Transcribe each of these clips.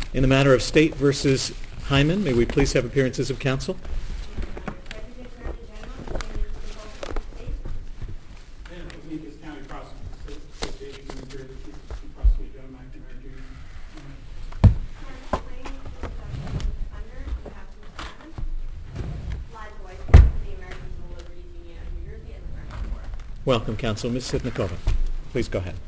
In the matter of State versus Hyman, may we please have appearances of counsel? Welcome, counsel. Ms. Sitnikova, please go ahead.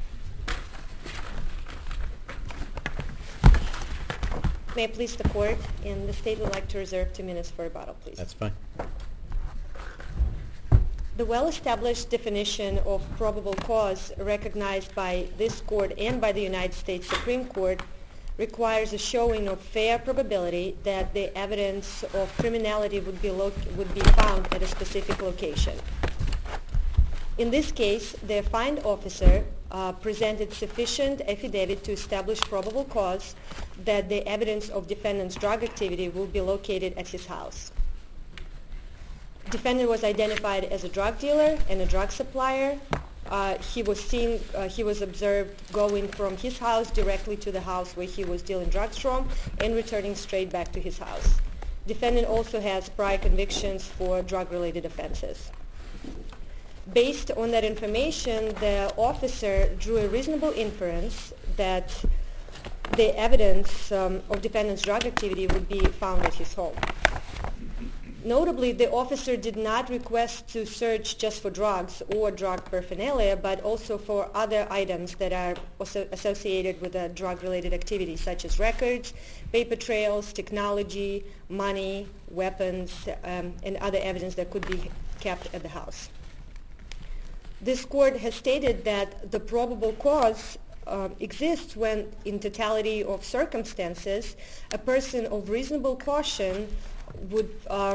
May it please the court, and the state would like to reserve 2 minutes for rebuttal, please. That's fine. The well-established definition of probable cause recognized by this court and by the United States Supreme Court requires a showing of fair probability that the evidence of criminality would be found at a specific location. In this case, the fined officer presented sufficient affidavit to establish probable cause that the evidence of defendant's drug activity will be located at his house. Defendant was identified as a drug dealer and a drug supplier. He was observed going from his house directly to the house where he was dealing drugs from and returning straight back to his house. Defendant also has prior convictions for drug-related offenses. Based on that information, the officer drew a reasonable inference that the evidence of defendant's drug activity would be found at his home. Notably, the officer did not request to search just for drugs or drug paraphernalia, but also for other items that are also associated with a drug-related activity, such as records, paper trails, technology, money, weapons, and other evidence that could be kept at the house. This court has stated that the probable cause exists when, in totality of circumstances, a person of reasonable caution would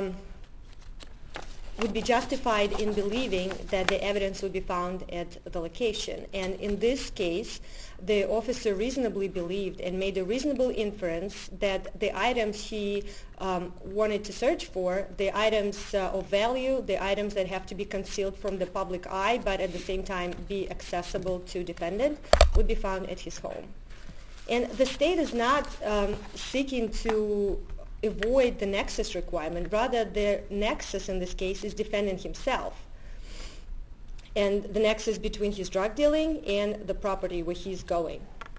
be justified in believing that the evidence would be found at the location. And in this case, the officer reasonably believed and made a reasonable inference that the items he wanted to search for, the items of value, the items that have to be concealed from the public eye but at the same time be accessible to defendant, would be found at his home. And the state is not seeking to avoid the nexus requirement. Rather, the nexus in this case is defendant himself, and the nexus between his drug dealing and the property where he's going.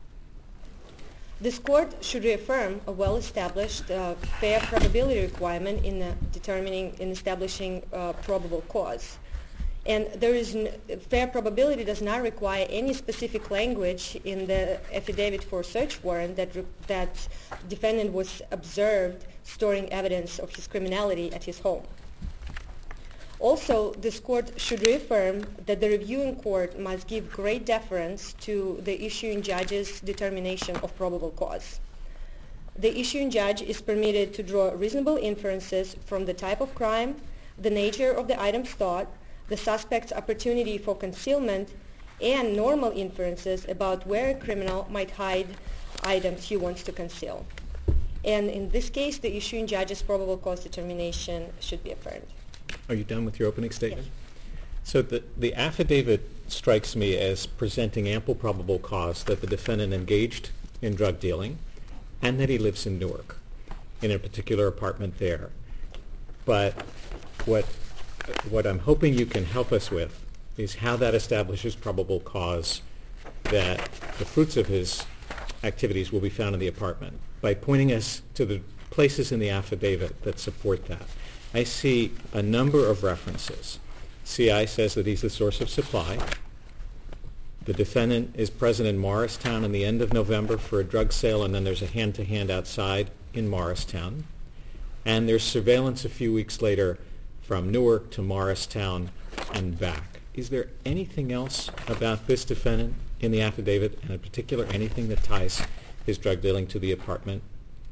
This court should reaffirm a well-established fair probability requirement in establishing probable cause. And fair probability does not require any specific language in the affidavit for search warrant that defendant was observed storing evidence of his criminality at his home. Also, this court should reaffirm that the reviewing court must give great deference to the issuing judge's determination of probable cause. The issuing judge is permitted to draw reasonable inferences from the type of crime, the nature of the items sought, the suspect's opportunity for concealment, and normal inferences about where a criminal might hide items he wants to conceal. And in this case, the issuing judge's probable cause determination should be affirmed. Are you done with your opening statement? Yes. So the affidavit strikes me as presenting ample probable cause that the defendant engaged in drug dealing and that he lives in Newark, in a particular apartment there. But what I'm hoping you can help us with is how that establishes probable cause that the fruits of his activities will be found in the apartment, by pointing us to the places in the affidavit that support that. I see a number of references. CI says that he's the source of supply. The defendant is present in Morristown in the end of November for a drug sale, and then there's a hand-to-hand outside in Morristown. And there's surveillance a few weeks later from Newark to Morristown and back. Is there anything else about this defendant in the affidavit, and in particular anything that ties his drug dealing to the apartment?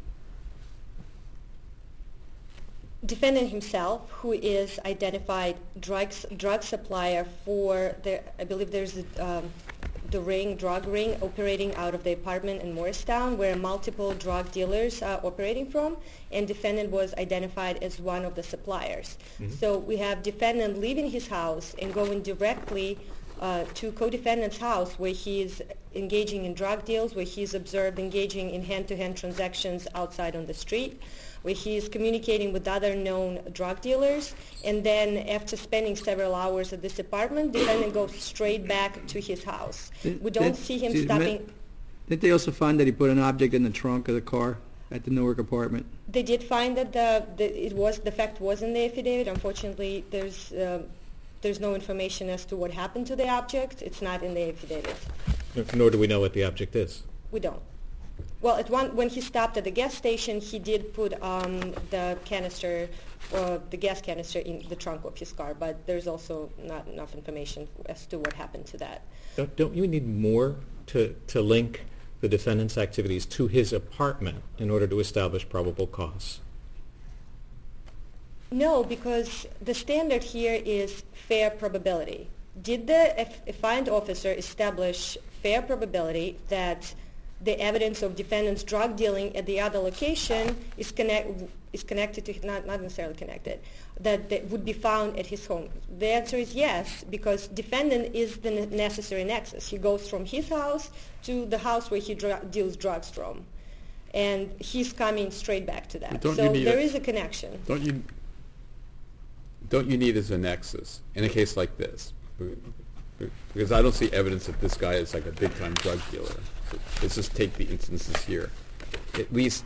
Defendant himself, who is identified drug supplier for I believe there's the drug ring operating out of the apartment in Morristown, where multiple drug dealers are operating from, and defendant was identified as one of the suppliers. Mm-hmm. So we have defendant leaving his house and going directly to co-defendant's house where he is engaging in drug deals, where he is observed engaging in hand-to-hand transactions outside on the street, where he is communicating with other known drug dealers, and then after spending several hours at this apartment, the defendant goes straight back to his house. We don't see him stopping. Didn't they also find that he put an object in the trunk of the car at the Newark apartment? They did find that the fact was in the affidavit. Unfortunately, there's no information as to what happened to the object. It's not in the affidavit. Nor do we know what the object is. We don't. Well, when he stopped at the gas station, he did put the gas canister in the trunk of his car, but there's also not enough information as to what happened to that. Don't you need more to link the defendant's activities to his apartment in order to establish probable cause? No, because the standard here is fair probability. Did the affiant officer establish fair probability that the evidence of defendant's drug dealing at the other location is connected to, not necessarily connected, that would be found at his home? The answer is yes, because defendant is the necessary nexus. He goes from his house to the house where he deals drugs from, and he's coming straight back to that. So there is a connection. Don't you need as a nexus in a case like this? Because I don't see evidence that this guy is like a big-time drug dealer. So let's just take the instances here. At least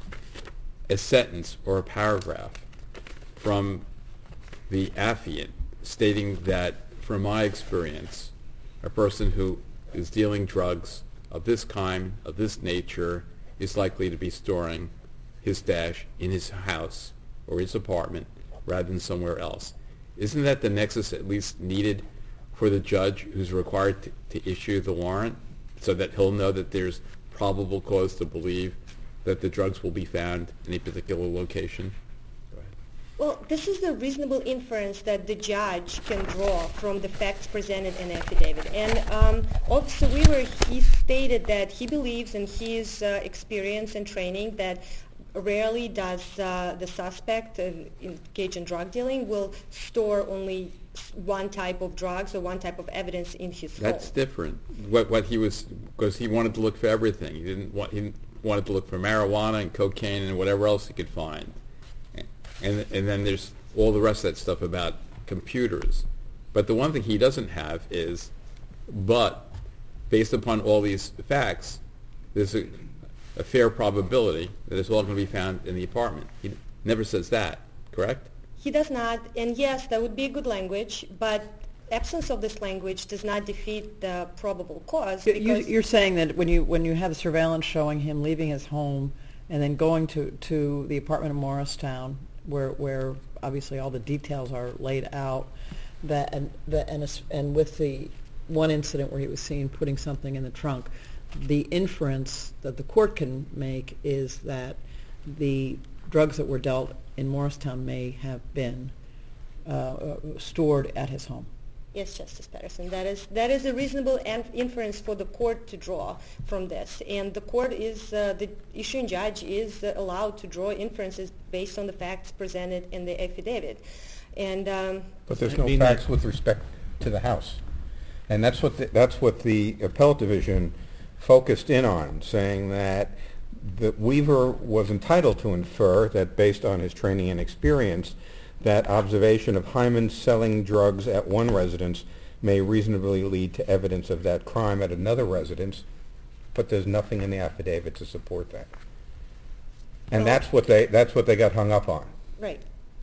a sentence or a paragraph from the affiant stating that, from my experience, a person who is dealing drugs of this kind, of this nature, is likely to be storing his stash in his house or his apartment rather than somewhere else. Isn't that the nexus at least needed for the judge who's required to issue the warrant, so that he'll know that there's probable cause to believe that the drugs will be found in a particular location? Well, this is the reasonable inference that the judge can draw from the facts presented in the affidavit. And Officer Weaver, he stated that he believes in his experience and training that rarely does the suspect engage in drug dealing will store only one type of drugs or one type of evidence in his home. That's different. What he was, because he wanted to look for everything. He wanted to look for marijuana and cocaine and whatever else he could find. And then there's all the rest of that stuff about computers. But the one thing he doesn't have is, but based upon all these facts, there's a fair probability that it's all going to be found in the apartment. He never says that, correct? He does not, and yes, that would be a good language, but absence of this language does not defeat the probable cause. You're saying that when you have the surveillance showing him leaving his home and then going to the apartment in Morristown, where obviously all the details are laid out, and with the one incident where he was seen putting something in the trunk, the inference that the court can make is that the drugs that were dealt in Morristown may have been stored at his home. Yes, Justice Patterson, that is a reasonable inference for the court to draw from this, and the court is the issuing judge is allowed to draw inferences based on the facts presented in the affidavit, and but there's no facts with respect to the house, and that's what the appellate division focused in on, saying that Weaver was entitled to infer that based on his training and experience, that observation of Hyman selling drugs at one residence may reasonably lead to evidence of that crime at another residence, but there's nothing in the affidavit to support that. And that's what they got hung up on. Right.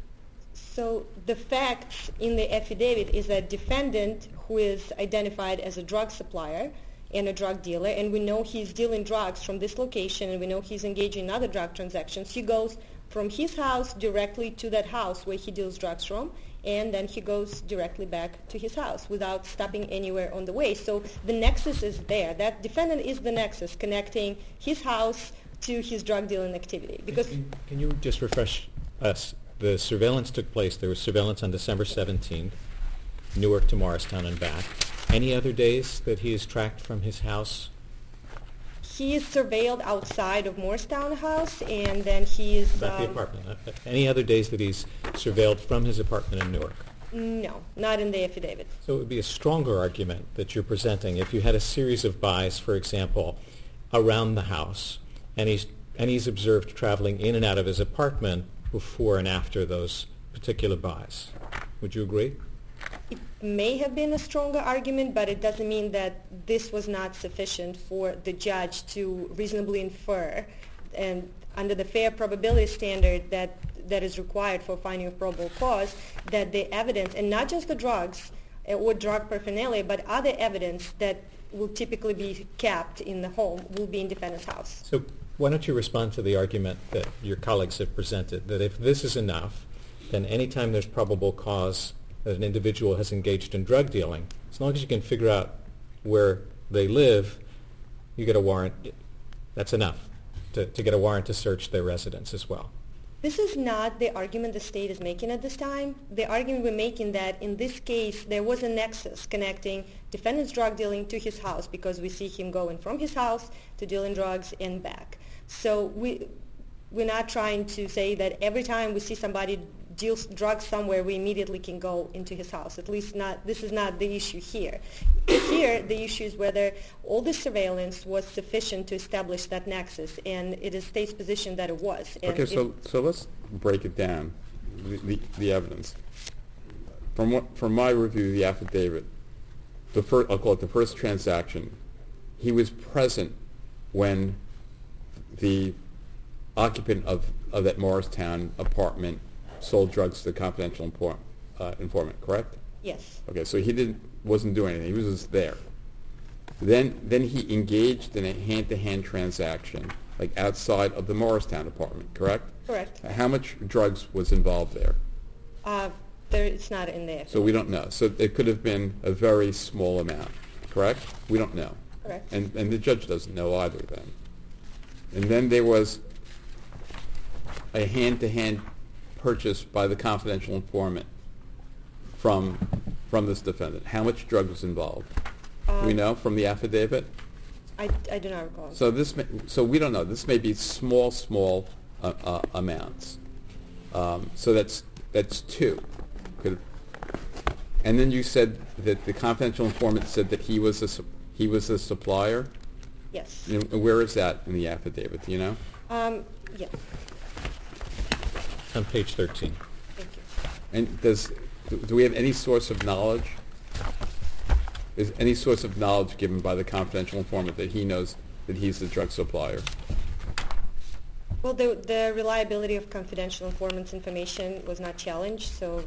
So the facts in the affidavit is that defendant, who is identified as a drug supplier and a drug dealer, and we know he's dealing drugs from this location, and we know he's engaging in other drug transactions, he goes from his house directly to that house where he deals drugs from, and then he goes directly back to his house without stopping anywhere on the way. So the nexus is there. That defendant is the nexus connecting his house to his drug dealing activity. Because Can you just refresh us? The surveillance took place. There was surveillance on December 17th, Newark to Morristown and back. Any other days that he is tracked from his house? he is surveilled outside of Morristown House, and then he is... About the apartment. Any other days that he's surveilled from his apartment in Newark? No, not in the affidavit. So it would be a stronger argument that you're presenting if you had a series of buys, for example, around the house, and he's observed traveling in and out of his apartment before and after those particular buys. Would you agree? It may have been a stronger argument, but it doesn't mean that this was not sufficient for the judge to reasonably infer, and under the fair probability standard that is required for finding of probable cause, that the evidence, and not just the drugs or drug paraphernalia, but other evidence that will typically be kept in the home will be in defendant's house. So why don't you respond to the argument that your colleagues have presented, that if this is enough, then any time there's probable cause that an individual has engaged in drug dealing, as long as you can figure out where they live, you get a warrant. That's enough to get a warrant to search their residence as well. This is not the argument the state is making at this time. The argument we're making that in this case there was a nexus connecting defendant's drug dealing to his house, because we see him going from his house to dealing drugs and back. So we're not trying to say that every time we see somebody deals drugs somewhere, we immediately can go into his house. At least not. This is not the issue here. Here, the issue is whether all the surveillance was sufficient to establish that nexus, and it is state's position that it was. And Okay, so let's break it down, the evidence. From my review of the affidavit, I'll call it the first transaction, he was present when the occupant of that Morristown apartment sold drugs to the confidential informant, correct? Yes. Okay, so he wasn't doing anything. He was just there. Then he engaged in a hand-to-hand transaction, like outside of the Morristown apartment, correct? Correct. How much drugs was involved there? It's not in there. So we don't know. So it could have been a very small amount, correct? We don't know. Correct. And the judge doesn't know either then. And then there was a hand-to-hand purchase by the confidential informant from this defendant. How much drug was involved? Do we know from the affidavit? I do not recall. So we don't know. This may be small amounts. So that's two. And then you said that the confidential informant said that he was a supplier. Yes. And where is that in the affidavit? Do you know? Yes. On page 13. Thank you. And do we have any source of knowledge? Is any source of knowledge given by the confidential informant that he knows that he's the drug supplier? Well, the reliability of confidential informant's information was not challenged, so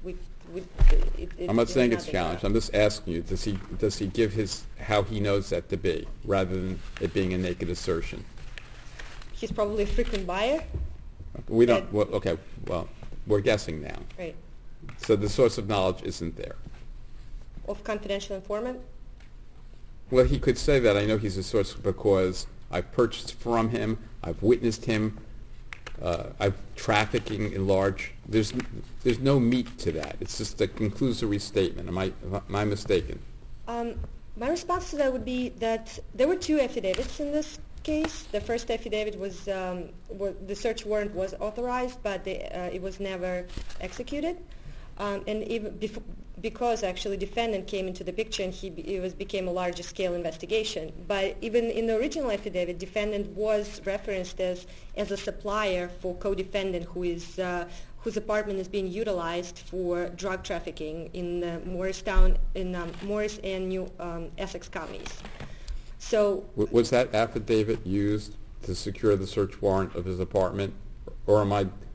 I'm not saying it's challenged. I'm just asking you, does he give how he knows that to be, rather than it being a naked assertion? He's probably a frequent buyer. We don't. Okay. Well, we're guessing now. Right. So the source of knowledge isn't there. Of confidential informant? Well, he could say that. I know he's a source because I've purchased from him. I've witnessed him. I've trafficking in large. There's no meat to that. It's just a conclusory statement. Am I mistaken? My response to that would be that there were two affidavits in this case. The first affidavit was the search warrant was authorized, but it was never executed. And even because actually defendant came into the picture and it became a larger scale investigation. But even in the original affidavit, defendant was referenced as a supplier for co-defendant whose apartment is being utilized for drug trafficking in Morristown, in Morris and New Essex counties. So was that affidavit used to secure the search warrant of his apartment, or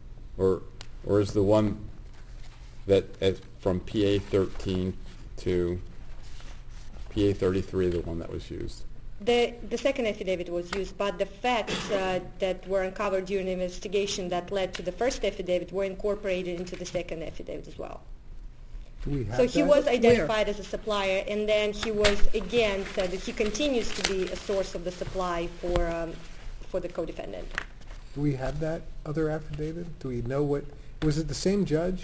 is the one that from PA 13 to PA 33 the one that was used? The second affidavit was used, but the facts that were uncovered during the investigation that led to the first affidavit were incorporated into the second affidavit as well. So he was identified as a supplier, and then he was again said that he continues to be a source of the supply for the co-defendant. Do we have that other affidavit? Do we know was it the same judge?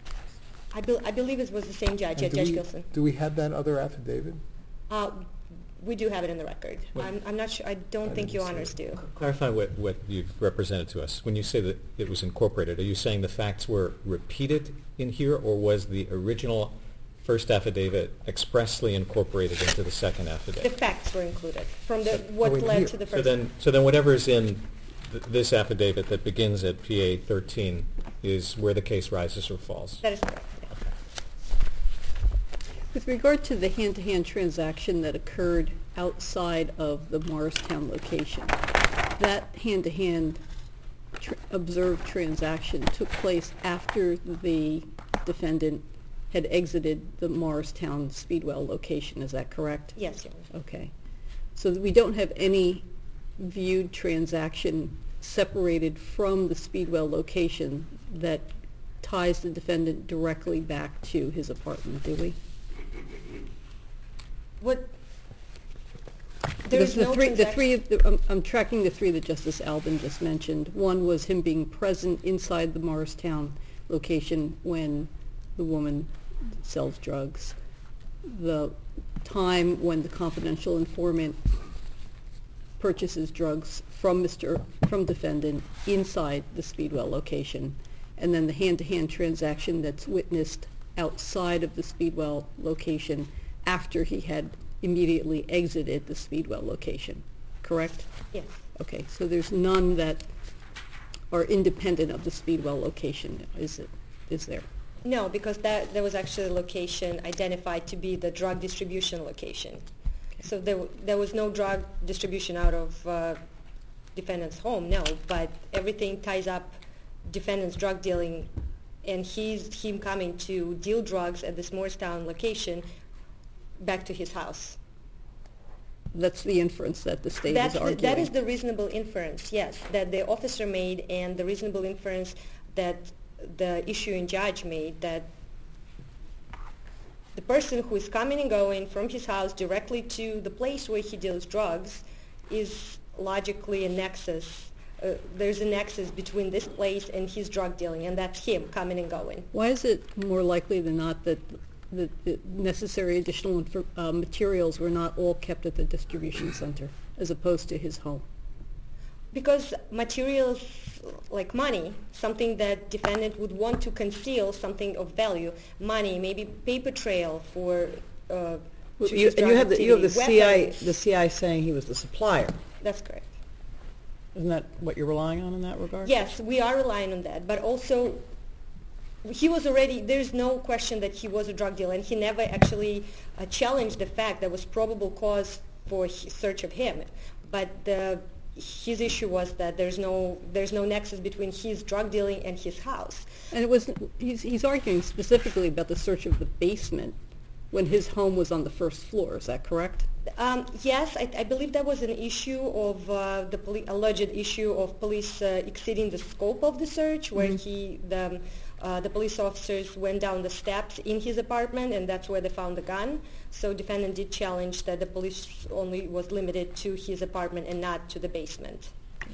I believe it was the same judge, Judge Gilson. Do we have that other affidavit? We do have it in the record. I'm not sure. I don't think Your Honors do. Clarify what you've represented to us. When you say that it was incorporated, are you saying the facts were repeated in here, or was the original first affidavit expressly incorporated into the second The affidavit? facts were included from what in led here. to the So first. then whatever's in this affidavit that begins at PA 13 is where the case rises or falls? That is correct. Yeah. With regard to the hand-to-hand transaction that occurred outside of the Morristown location, that hand-to-hand observed transaction took place after the defendant had exited the Morristown Speedwell location. Is that correct? Yes, Your Honor. Okay. So we don't have any viewed transaction separated from the Speedwell location that ties the defendant directly back to his apartment, do we? What? There is Because no the transaction. I'm tracking the three that Justice Albin just mentioned. One was him being present inside the Morristown location when the woman sells drugs. The time when the confidential informant purchases drugs from defendant inside the Speedwell location, and then the hand-to-hand transaction that's witnessed outside of the Speedwell location after he had immediately exited the Speedwell location, correct? Yes. Okay, so there's none that are independent of the Speedwell location, is there? No, because there was actually a location identified to be the drug distribution location. So there was no drug distribution out of defendant's home, no, but everything ties up defendant's drug dealing and him coming to deal drugs at this Morristown location back to his house. That's the inference that the state is arguing. That is the reasonable inference, yes, that the officer made, and the reasonable inference that the issuing judge made, that the person who is coming and going from his house directly to the place where he deals drugs is logically a nexus. There's a nexus between this place and his drug dealing, and that's him coming and going. Why is it more likely than not that the necessary additional materials were not all kept at the distribution center as opposed to his home? Because materials like money, something that defendant would want to conceal, something of value, money, maybe paper trail for to his drug You activity, have the weapons. CI saying he was the supplier. That's correct. Isn't that what you're relying on in that regard? Yes, we are relying on that, but also he was already, there's no question that he was a drug dealer, and he never actually challenged the fact that was probable cause for search of him. But his issue was that there's no nexus between his drug dealing and his house. And it was he's arguing specifically about the search of the basement when his home was on the first floor. Is that correct? Yes, I believe that was an issue of alleged issue of police exceeding the scope of the search, where the police officers went down the steps in his apartment, and that's where they found the gun. So defendant did challenge that the police only was limited to his apartment and not to the basement.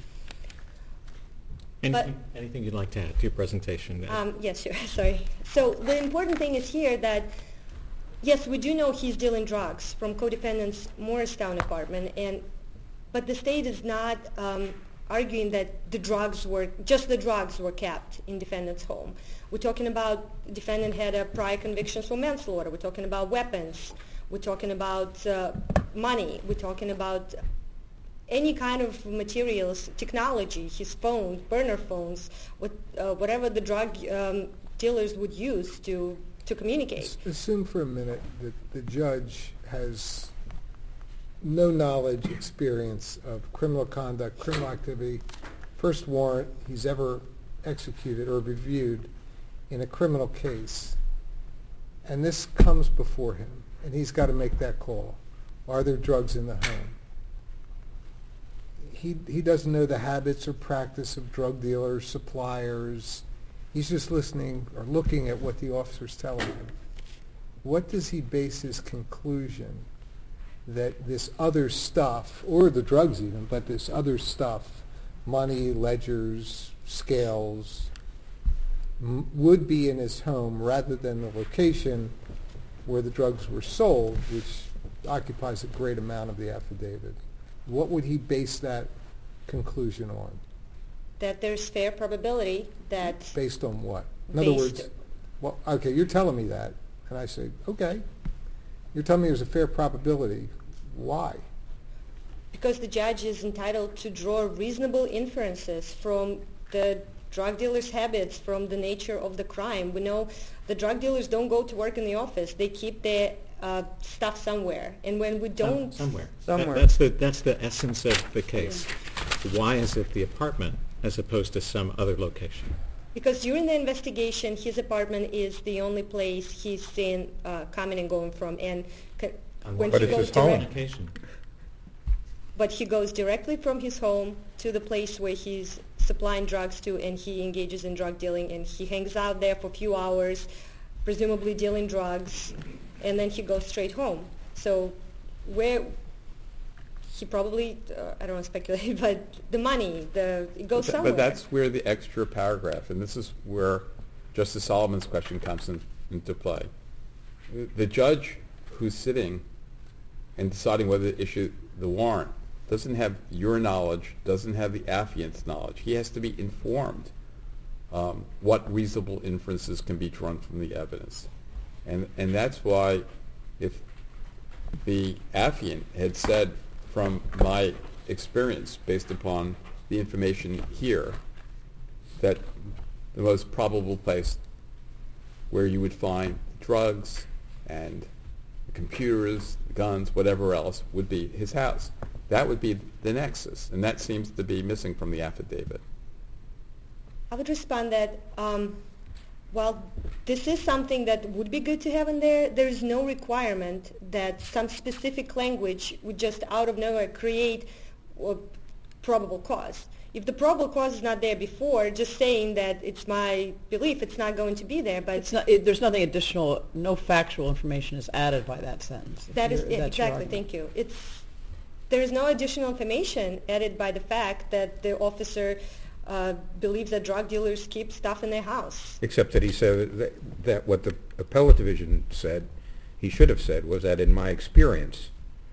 Anything you'd like to add to your presentation? Yes, sure. Sorry. So the important thing is here that, yes, we do know he's dealing drugs from co-defendant's Morristown apartment, but the state is not arguing that the drugs were kept in defendant's home. We're talking about defendant had a prior conviction for manslaughter. We're talking about weapons. We're talking about money. We're talking about any kind of materials, technology, his phones, burner phones, whatever the drug dealers would use to communicate. Assume for a minute that the judge has no knowledge, experience of criminal conduct, criminal activity, first warrant he's ever executed or reviewed in a criminal case, and this comes before him, and he's got to make that call. Are there drugs in the home? He doesn't know the habits or practice of drug dealers, suppliers. He's just listening or looking at what the officer's telling him. What does he base his conclusion that this other stuff, or the drugs even, but this other stuff, money, ledgers, scales, would be in his home rather than the location where the drugs were sold, which occupies a great amount of the affidavit. What would he base that conclusion on? That there's fair probability that Based on what? In other Based- words, well, okay, you're telling me that, and I say, okay. You're telling me there's a fair probability. Why? because the judge is entitled to draw reasonable inferences from the drug dealer's habits, from the nature of the crime. We know the drug dealers don't go to work in the office. They keep their stuff somewhere. And when we don't... Somewhere. Somewhere. That's the essence of the case. Why is it the apartment as opposed to some other location? Because during the investigation, his apartment is the only place he's seen coming and going from. And when But he it's goes his home. direct- Location. But he goes directly from his home to the place where he's supplying drugs to, and he engages in drug dealing, and he hangs out there for a few hours, presumably dealing drugs, and then he goes straight home. So where he probably, I don't want to speculate, but the money, it goes somewhere. But that's where the extra paragraph, and this is where Justice Solomon's question comes into play. The judge who's sitting and deciding whether to issue the warrant doesn't have your knowledge, doesn't have the affiant's knowledge. He has to be informed what reasonable inferences can be drawn from the evidence. And that's why if the affiant had said, from my experience, based upon the information here, that the most probable place where you would find drugs and computers, guns, whatever else, would be his house. That would be the nexus, and that seems to be missing from the affidavit. I would respond that while this is something that would be good to have in there, there is no requirement that some specific language would just out of nowhere create a probable cause. If the probable cause is not there before, just saying that it's my belief it's not going to be there, but It's not, there's nothing additional, no factual information is added by that sentence. that is That's your exactly, argument. thank you. There is no additional information added by the fact that the officer believes that drug dealers keep stuff in their house. Except that he said that what the appellate division said, he should have said, was that in my experience,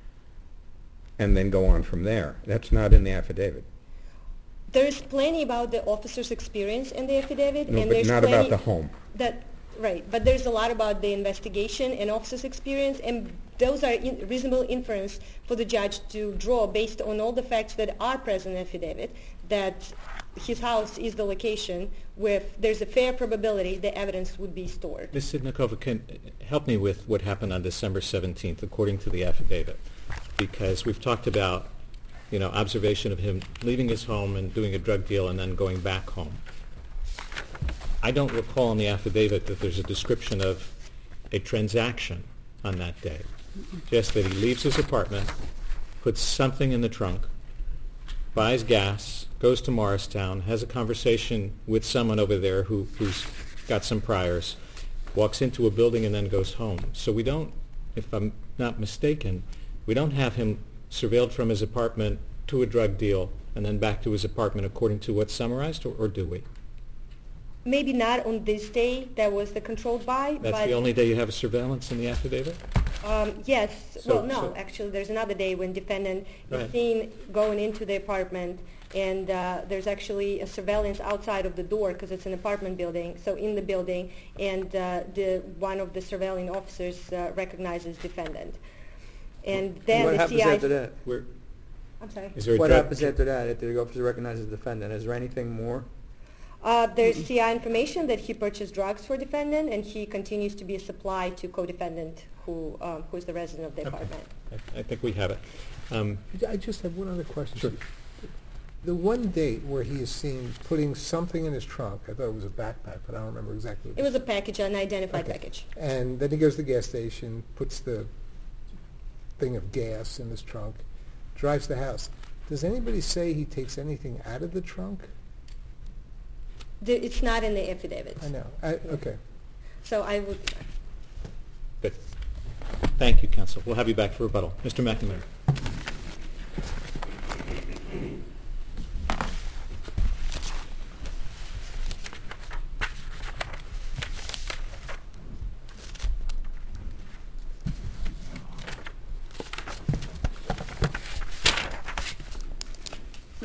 and then go on from there. That's not in the affidavit. There is plenty about the officer's experience in the affidavit, No, and but there's not plenty about the home. Right, but there's a lot about the investigation and officer's experience, and those are reasonable inference for the judge to draw based on all the facts that are present in the affidavit, that his house is the location where there's a fair probability the evidence would be stored. Ms. Sidnikova, can help me with what happened on December 17th, according to the affidavit, because we've talked about, observation of him leaving his home and doing a drug deal and then going back home. I don't recall in the affidavit that there's a description of a transaction on that day. Just that he leaves his apartment, puts something in the trunk, buys gas, goes to Morristown, has a conversation with someone over there who's got some priors, walks into a building and then goes home. So we don't, if I'm not mistaken, we don't have him surveilled from his apartment to a drug deal and then back to his apartment according to what's summarized, or do we? Maybe not on this day that was the controlled buy, That's but the only day you have a surveillance in the affidavit? yes. So- No, so- actually, there's another day when defendant Right. is seen going into the apartment, and there's actually a surveillance outside of the door because it's an apartment building, so in the building, and one of the surveilling officers recognizes defendant. And then What the happens CI... after that? Where, I'm sorry. is there a What drug- happens after that, after the officer recognizes the defendant? Is there anything more? There's CI information that he purchased drugs for defendant, and he continues to be a supply to co-defendant who is the resident of the apartment. I think we have it. I just have one other question. Sure. The one date where he is seen putting something in his trunk, I thought it was a backpack, but I don't remember exactly what It was a package, an identified Okay. package. And then he goes to the gas station, puts the thing of gas in his trunk, drives to the house. Does anybody say he takes anything out of the trunk? It's not in the affidavit. I know. Okay. So I would... Good. Thank you, counsel. We'll have you back for rebuttal. Mr. McNamara.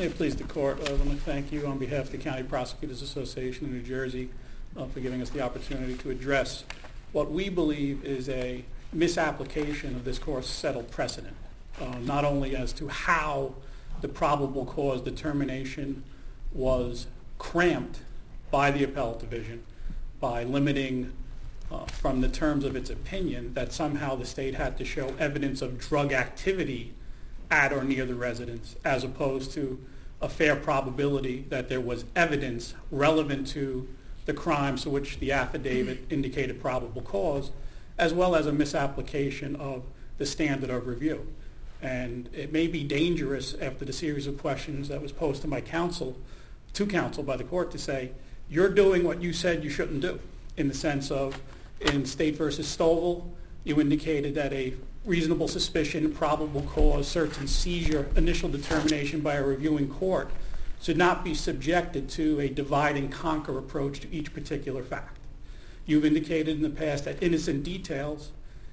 May it please the court, I want to thank you on behalf of the County Prosecutors Association of New Jersey for giving us the opportunity to address what we believe is a misapplication of this court's settled precedent, not only as to how the probable cause determination was cramped by the appellate division by limiting from the terms of its opinion that somehow the state had to show evidence of drug activity at or near the residence, as opposed to a fair probability that there was evidence relevant to the crimes to which the affidavit indicated probable cause, as well as a misapplication of the standard of review. And it may be dangerous after the series of questions that was posed to counsel by the court to say, you're doing what you said you shouldn't do, in the sense of, in State versus Stovall, you indicated that a reasonable suspicion, probable cause, search and seizure initial determination by a reviewing court should not be subjected to a divide and conquer approach to each particular fact. You've indicated in the past that innocent details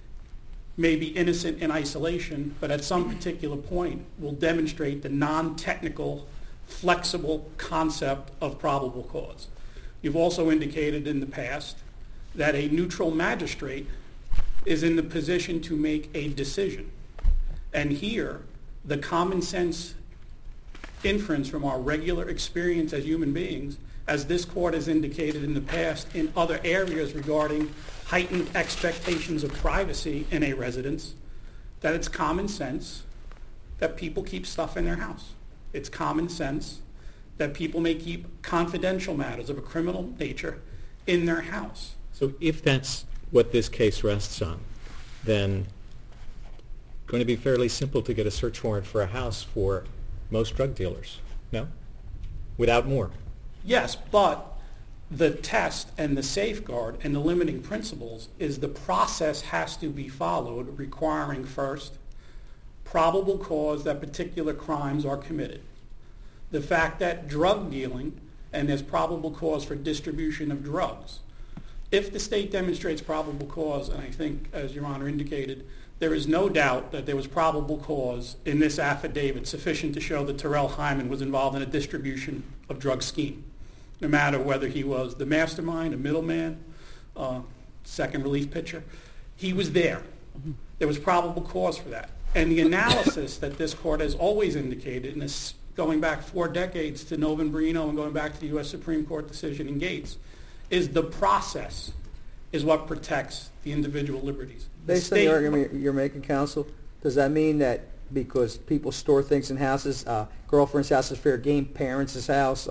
may be innocent in isolation, but at some particular point will demonstrate the non-technical, flexible concept of probable cause. You've also indicated in the past that a neutral magistrate is in the position to make a decision. And here, the common sense inference from our regular experience as human beings, as this court has indicated in the past in other areas regarding heightened expectations of privacy in a residence, that it's common sense that people keep stuff in their house. It's common sense that people may keep confidential matters of a criminal nature in their house. So if that's what this case rests on, then it's going to be fairly simple to get a search warrant for a house for most drug dealers, no? Without more. Yes, but the test and the safeguard and the limiting principles is the process has to be followed, requiring first probable cause that particular crimes are committed. The fact that drug dealing, and there's probable cause for distribution of drugs. If the state demonstrates probable cause, and I think, as Your Honor indicated, there is no doubt that there was probable cause in this affidavit sufficient to show that Terrell Hyman was involved in a distribution of drug scheme, no matter whether he was the mastermind, a middleman, second relief pitcher. He was there. There was probable cause for that. And the analysis that this court has always indicated, and this going back 4 decades to Novenbrino and going back to the U.S. Supreme Court decision in Gates, is the process is what protects the individual liberties. Based on the argument you're making, counsel, does that mean that because people store things in houses, girlfriend's house is fair game, parents' house?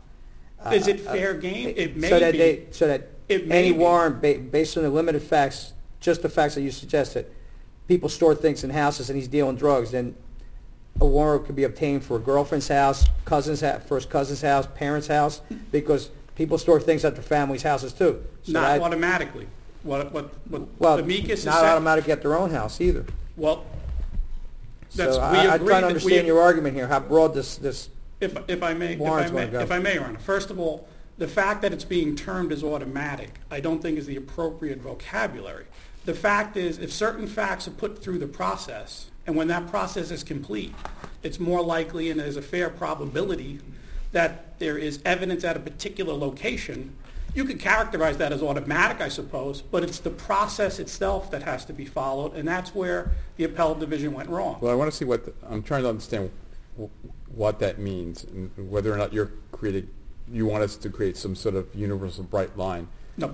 Is it fair game? It may be. So that It may any be. warrant, based on the limited facts, just the facts that you suggested, people store things in houses and he's dealing drugs, then a warrant could be obtained for a girlfriend's house, first cousin's house, parents' house, because people store things at their family's houses too. So Not automatically. What well, Amicus is not saying. automatic at their own house either. Well, that's, So we I'm agree trying to that understand your argument here, how broad this If I may, warrants wanna go. if I may, Your Honor. First of all, the fact that it's being termed as automatic, I don't think is the appropriate vocabulary. The fact is, if certain facts are put through the process, and when that process is complete, it's more likely and there's a fair probability that there is evidence at a particular location. You could characterize that as automatic, I suppose, but it's the process itself that has to be followed, and that's where the appellate division went wrong. Well, I want to see I'm trying to understand what that means, and whether or not you want us to create some sort of universal bright line. No.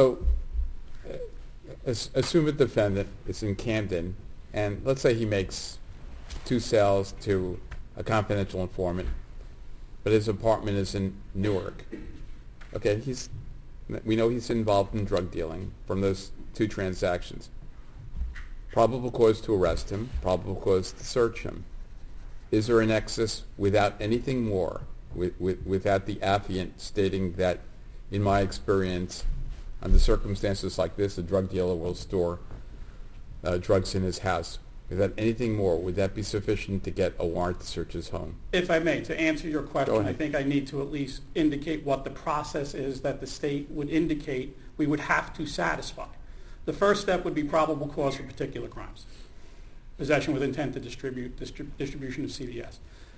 Assume a defendant is in Camden, and let's say he makes 2 sales to a confidential informant, but his apartment is in Newark. Okay, we know he's involved in drug dealing from those 2 transactions. Probable cause to arrest him, probable cause to search him. Is there a nexus without anything more, without the affiant stating that, in my experience, under circumstances like this, a drug dealer will store drugs in his house? Without anything more, would that be sufficient to get a warrant to search his home? If I may, to answer your Go question, ahead. I think I need to at least indicate what the process is that the state would indicate we would have to satisfy. The first step would be probable cause for particular crimes. Possession with intent to distribute, distribution of CDS.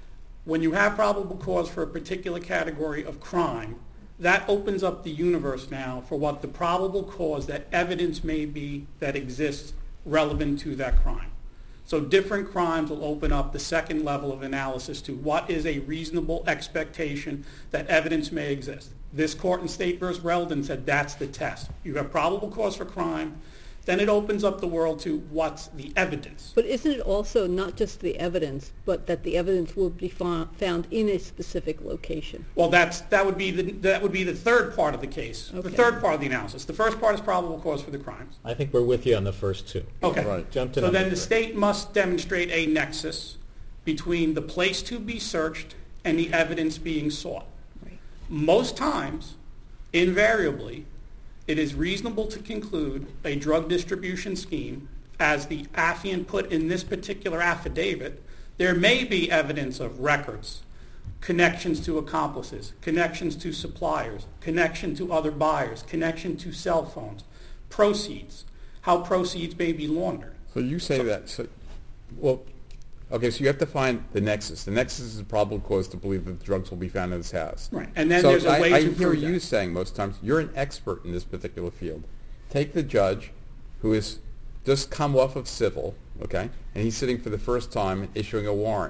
When you have probable cause for a particular category of crime, that opens up the universe now for what the probable cause, that evidence may be that exists relevant to that crime. So different crimes will open up the second level of analysis to what is a reasonable expectation that evidence may exist. This court in State v. Reldon said that's the test. You have probable cause for crime, then it opens up the world to what's the evidence. But isn't it also not just the evidence, but that the evidence will be found in a specific location? Well, that would be the third part of the case, Okay. the third part of the analysis. The first part is probable cause for the crimes. I think we're with you on the first two. Okay. Right. Jump to So number then the three. state must demonstrate a nexus between the place to be searched and the evidence being sought. Right. Most times, invariably, it is reasonable to conclude a drug distribution scheme, as the affiant put in this particular affidavit. There may be evidence of records, connections to accomplices, connections to suppliers, connection to other buyers, connection to cell phones, proceeds, how proceeds may be laundered. So you say that, well, okay, so you have to find the nexus. The nexus is a probable cause to believe that the drugs will be found in his house. Right, and then So there's a way I to hear prove you that. saying most times, you're an expert in this particular field. Take the judge who has just come off of civil, okay, and he's sitting for the first time and issuing a warrant.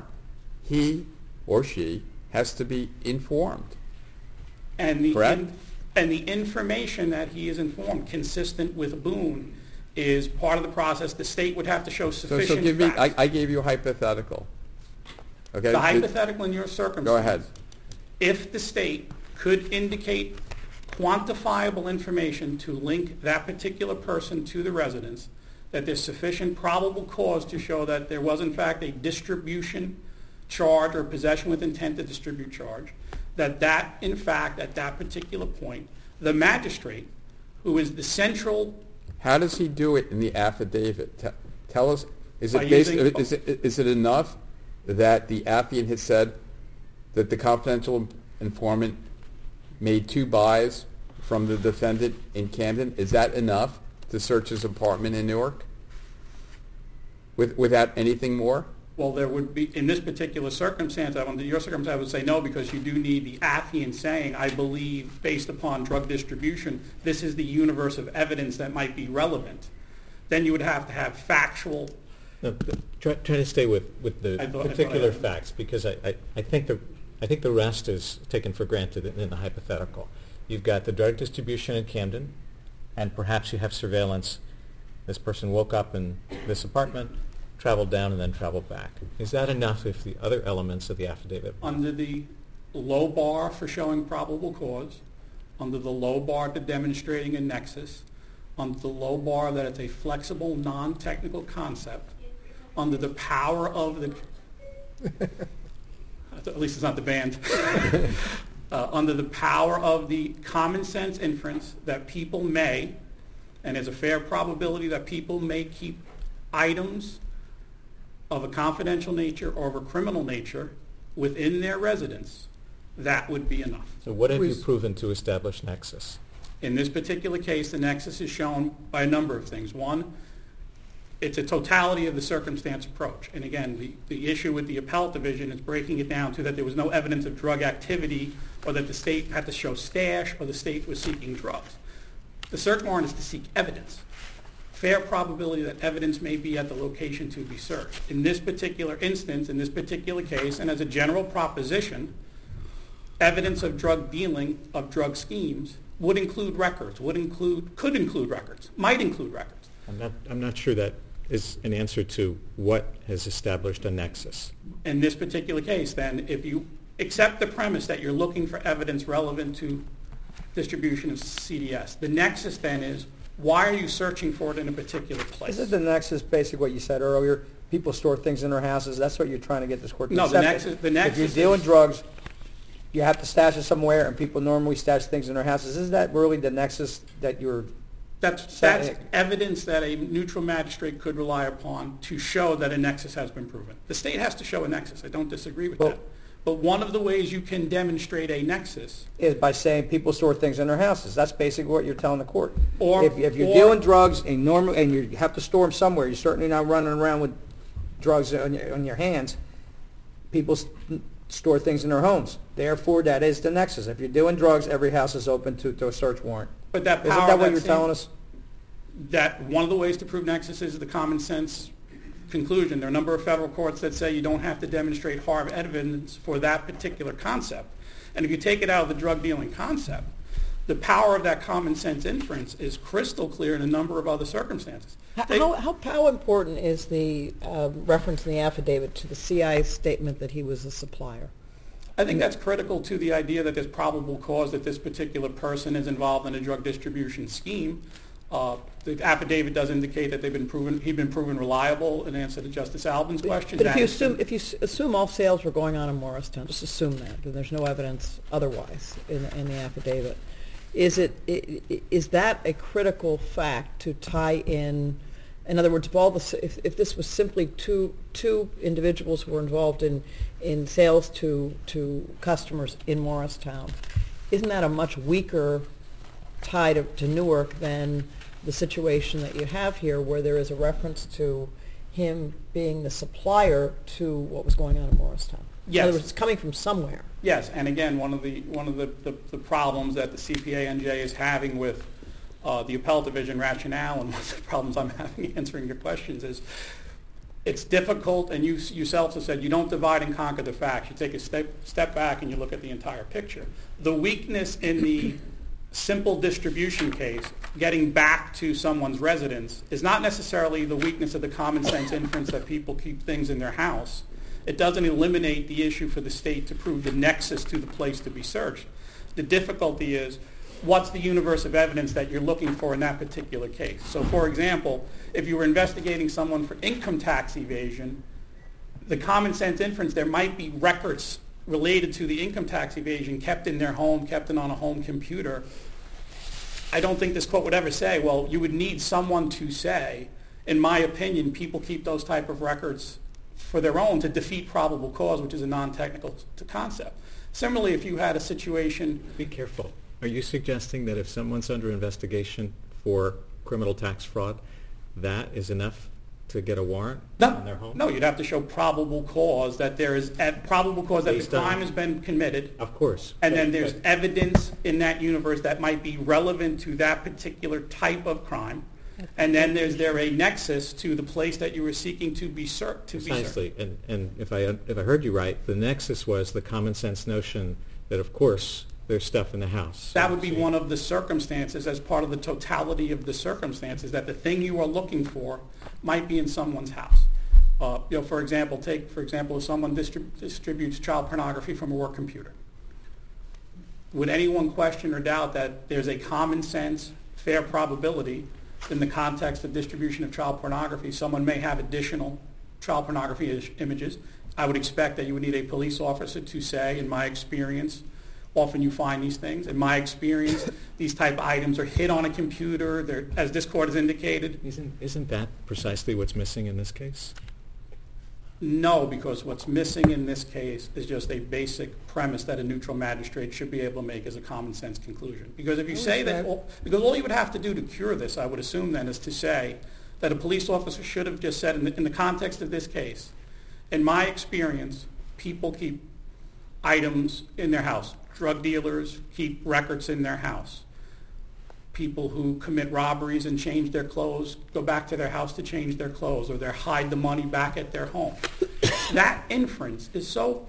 He or she has to be informed. And the Correct? and the information that he is informed, consistent with Boone, is part of the process. The state would have to show So sufficient give me, facts. I gave you a hypothetical. Okay? The hypothetical in your circumstance. Go ahead. If the state could indicate quantifiable information to link that particular person to the residence, that there's sufficient probable cause to show that there was in fact a distribution charge or possession with intent to distribute charge, that in fact at that particular point, the magistrate, who is the central. How does he do it in the affidavit? Tell us, is By it based, using- is it enough that the affiant has said that the confidential informant made 2 buys from the defendant in Camden? Is that enough to search his apartment in Newark? Without anything more? Well, there would be, in this particular circumstance, under your circumstance, I would say no, because you do need the affiant saying, I believe, based upon drug distribution, this is the universe of evidence that might be relevant. Then you would have to have factual. No, try to stay with the I thought I particular had- facts, because I think the rest is taken for granted in the hypothetical. You've got the drug distribution in Camden, and perhaps you have surveillance. This person woke up in this apartment, traveled down, and then traveled back. Is that enough if the other elements of the affidavit? Under the low bar for showing probable cause, under the low bar to demonstrating a nexus, under the low bar that it's a flexible, non-technical concept, under the power of the, at least it's not the band, under the power of the common sense inference that people may, and there's a fair probability that people may keep items of a confidential nature or of a criminal nature within their residence, that would be enough. So what have you Please. proven to establish nexus? In this particular case, the nexus is shown by a number of things. One, it's a totality of the circumstance approach. And again, the issue with the appellate division is breaking it down to that there was no evidence of drug activity, or that the state had to show stash, or the state was seeking drugs. The search warrant is to seek evidence. Fair probability that evidence may be at the location to be searched. In this particular instance, in this particular case, and as a general proposition, evidence of drug dealing, of drug schemes, would include records, could include records, might include records. I'm not sure that is an answer to what has established a nexus. In this particular case, then, if you accept the premise that you're looking for evidence relevant to distribution of CDS, the nexus then is, why are you searching for it in a particular place? Isn't the nexus basically what you said earlier? People store things in their houses. That's what you're trying to get this court to No, accept. the nexus If you're dealing is- drugs, you have to stash it somewhere, and people normally stash things in their houses. Is that really the nexus that you're... That's Sa- evidence that a neutral magistrate could rely upon to show that a nexus has been proven. The state has to show a nexus. I don't disagree with Well- that. But one of the ways you can demonstrate a nexus, is by saying people store things in their houses. That's basically what you're telling the court. Or- if you're or- dealing drugs and you have to store them somewhere, you're certainly not running around with drugs on your hands. People store things in their homes. Therefore, that is the nexus. If you're doing drugs, every house is open to a search warrant. But that power, Isn't that what you're telling us? That one of the ways to prove nexus is the common sense conclusion. There are a number of federal courts that say you don't have to demonstrate hard evidence for that particular concept. And if you take it out of the drug dealing concept, the power of that common sense inference is crystal clear in a number of other circumstances. How important is the reference in the affidavit to the CI's statement that he was a supplier? I think that's critical to the idea that there's probable cause that this particular person is involved in a drug distribution scheme. The affidavit does indicate that he'd been proven reliable in answer to Justice Albin's question. But if you assume all sales were going on in Morristown, just assume that, and there's no evidence otherwise in the affidavit, is that a critical fact to tie in? In other words, if this was simply two individuals who were involved in sales to customers in Morristown, isn't that a much weaker tie to Newark than the situation that you have here, where there is a reference to him being the supplier to what was going on in Morristown? Yes. In other words, it's coming from somewhere. Yes, and again, one of the problems that the CPA-NJ is having with the appellate division rationale, and one of the problems I'm having answering your questions is, it's difficult, and you yourself have said you don't divide and conquer the facts. You take a step back and you look at the entire picture. The weakness in the simple distribution case, getting back to someone's residence, is not necessarily the weakness of the common sense inference that people keep things in their house. It doesn't eliminate the issue for the state to prove the nexus to the place to be searched. The difficulty is, what's the universe of evidence that you're looking for in that particular case? So, for example, if you were investigating someone for income tax evasion, the common sense inference, there might be records related to the income tax evasion kept in their home, kept on a home computer. I don't think this court would ever say, well, you would need someone to say, in my opinion, people keep those type of records for their own to defeat probable cause, which is a non-technical concept. Similarly, if you had a situation... Be careful. Are you suggesting that if someone's under investigation for criminal tax fraud, that is enough to get a warrant in their home? No, you'd have to show probable cause that there is probable cause that the crime has been committed. Of course. And then there's evidence in that universe that might be relevant to that particular type of crime. And then is there a nexus to the place that you were seeking to be searched? Precisely. And if I heard you right, the nexus was the common sense notion that, of course, there's stuff in the house. That would be one of the circumstances, as part of the totality of the circumstances, that the thing you are looking for might be in someone's house. For example, if someone distributes child pornography from a work computer. Would anyone question or doubt that there's a common sense, fair probability in the context of distribution of child pornography, someone may have additional child pornography images? I would expect that you would need a police officer to say, in my experience, often you find these things. In my experience, these type of items are hid on a computer. They're, as this court has indicated. Isn't that precisely what's missing in this case? No, because what's missing in this case is just a basic premise that a neutral magistrate should be able to make as a common sense conclusion. Because if you say because all you would have to do to cure this, I would assume then, is to say that a police officer should have just said, in the context of this case, in my experience, people keep items in their house. Drug dealers keep records in their house. People who commit robberies and change their clothes go back to their house to change their clothes, or they hide the money back at their home. That inference is so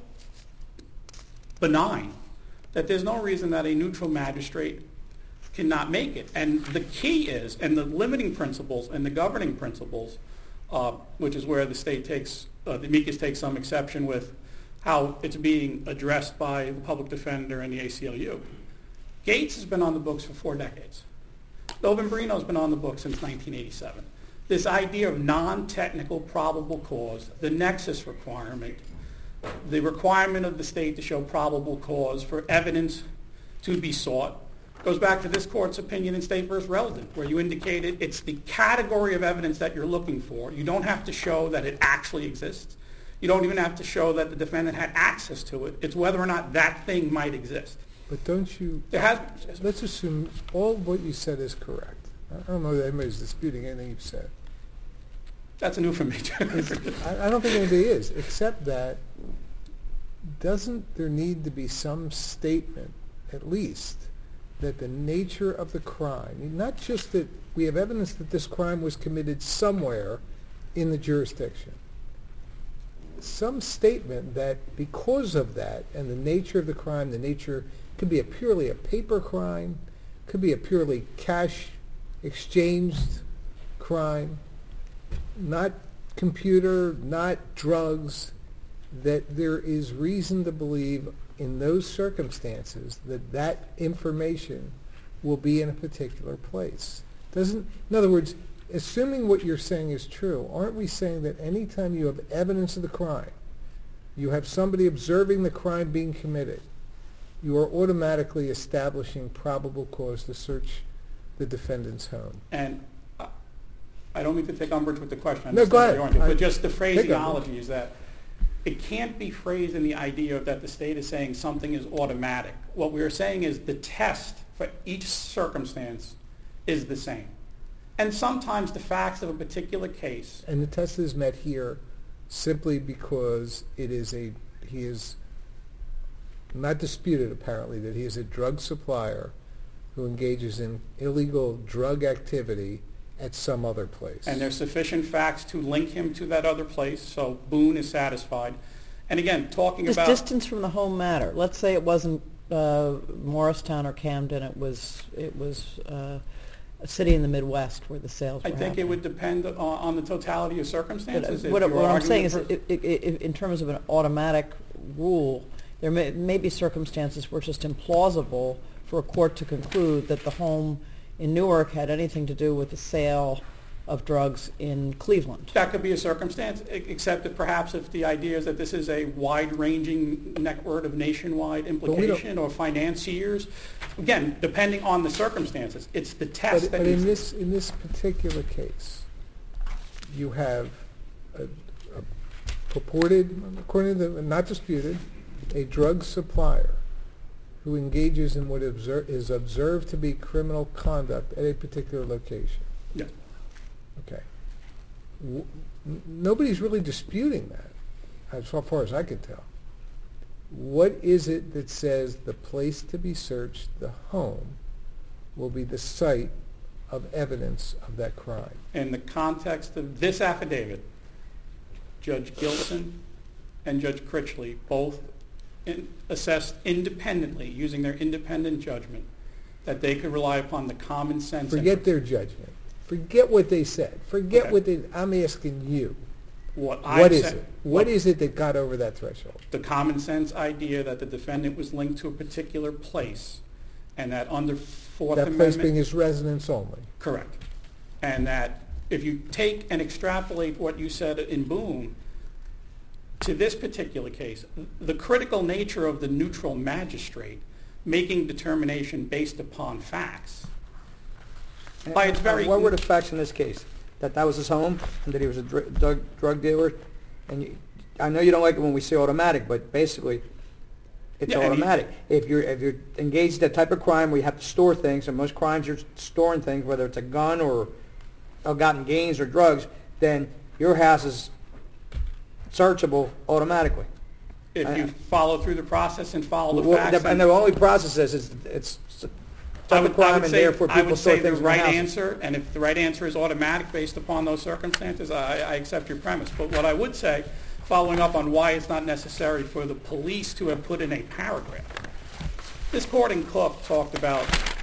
benign that there's no reason that a neutral magistrate cannot make it. And the key is, and the limiting principles and the governing principles, which is where the state takes, the amicus takes some exception with how it's being addressed by the public defender and the ACLU. Gates has been on the books for 4 decades. Novembrino has been on the books since 1987. This idea of non-technical probable cause, the nexus requirement, the requirement of the state to show probable cause for evidence to be sought, goes back to this court's opinion in State v. Reldon, where you indicated it's the category of evidence that you're looking for. You don't have to show that it actually exists. You don't even have to show that the defendant had access to it. It's whether or not that thing might exist. But don't you... Let's assume all what you said is correct. I don't know that anybody's disputing anything you've said. That's new for me. I don't think anybody is, except that doesn't there need to be some statement, at least, that the nature of the crime, not just that we have evidence that this crime was committed somewhere in the jurisdiction, some statement that because of that and the nature of the crime, the nature could be purely a paper crime, could be a purely cash exchanged crime, not computer, not drugs, that there is reason to believe in those circumstances that that information will be in a particular place. In other words, assuming what you're saying is true, aren't we saying that any time you have evidence of the crime, you have somebody observing the crime being committed, you are automatically establishing probable cause to search the defendant's home? And I don't mean to take umbrage with the question. I No, go understand what ahead. you're going to, But just the Take umbrage. phraseology is that it can't be phrased in the idea that the state is saying something is automatic. What we're saying is the test for each circumstance is the same. And sometimes the facts of a particular case. And the test is met here simply because he is not disputed apparently that he is a drug supplier who engages in illegal drug activity at some other place. And there's sufficient facts to link him to that other place, so Boone is satisfied. And again, talking Does about... distance from the home matter? Let's say it wasn't Morristown or Camden. It was a city in the Midwest where the sales were I think happening. it would depend on the totality of circumstances. If What you're I'm arguing saying is, for- in terms of an automatic rule, there may be circumstances where it's just implausible for a court to conclude that the home in Newark had anything to do with the sale of drugs in Cleveland. That could be a circumstance, except that perhaps if the idea is that this is a wide-ranging network of nationwide implication or financiers, again, depending on the circumstances, it's the test But that in needs... this particular case, you have a purported, according to the, not disputed, a drug supplier who engages in what is observed to be criminal conduct at a particular location. Yes. Okay. Nobody's really disputing that, as far as I can tell. What is it that says the place to be searched, the home, will be the site of evidence of that crime? In the context of this affidavit, Judge Gilson and Judge Critchley both assessed independently, using their independent judgment, that they could rely upon the common sense... Forget their judgment. Forget what they said. Forget Okay. what they... I'm asking you. What What is it? What is it that got over that threshold? The common sense idea that the defendant was linked to a particular place, and that under Fourth That place Amendment... being his residence only. Correct. And that if you take and extrapolate what you said in Boone to this particular case, the critical nature of the neutral magistrate making determination based upon facts, by its very... What were the facts in this case? That was his home, and that he was a drug dealer? And I know you don't like it when we say automatic, but basically, it's Yeah, I mean- automatic. If you're engaged in that type of crime where you have to store things, and most crimes you're storing things, whether it's a gun or ill-gotten gains or drugs, then your house is searchable automatically. If you follow through the process and follow the facts... And the only process is it's type of crime, and therefore I people would store say the things in their right houses. answer, and if the right answer is automatic based upon those circumstances, I accept your premise. But what I would say, following up on why it's not necessary for the police to have put in a paragraph, this court in Boone talked about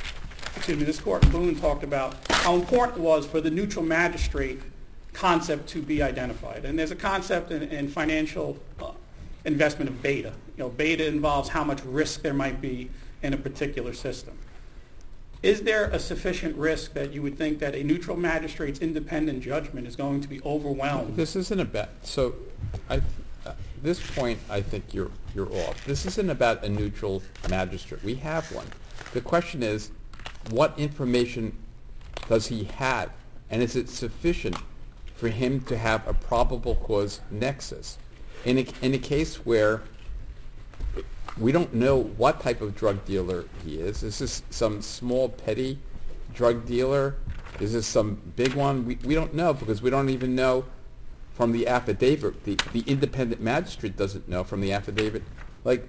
how important it was for the neutral magistrate concept to be identified. And there's a concept in financial investment of beta. Beta involves how much risk there might be in a particular system. Is there a sufficient risk that you would think that a neutral magistrate's independent judgment is going to be overwhelmed? This isn't about, so this point I think you're off. This isn't about a neutral magistrate. We have one. The question is, what information does he have, and is it sufficient for him to have a probable cause nexus? In a case where we don't know what type of drug dealer he is. Is this some small petty drug dealer? Is this some big one? We don't know, because we don't even know from the affidavit. The independent magistrate doesn't know from the affidavit like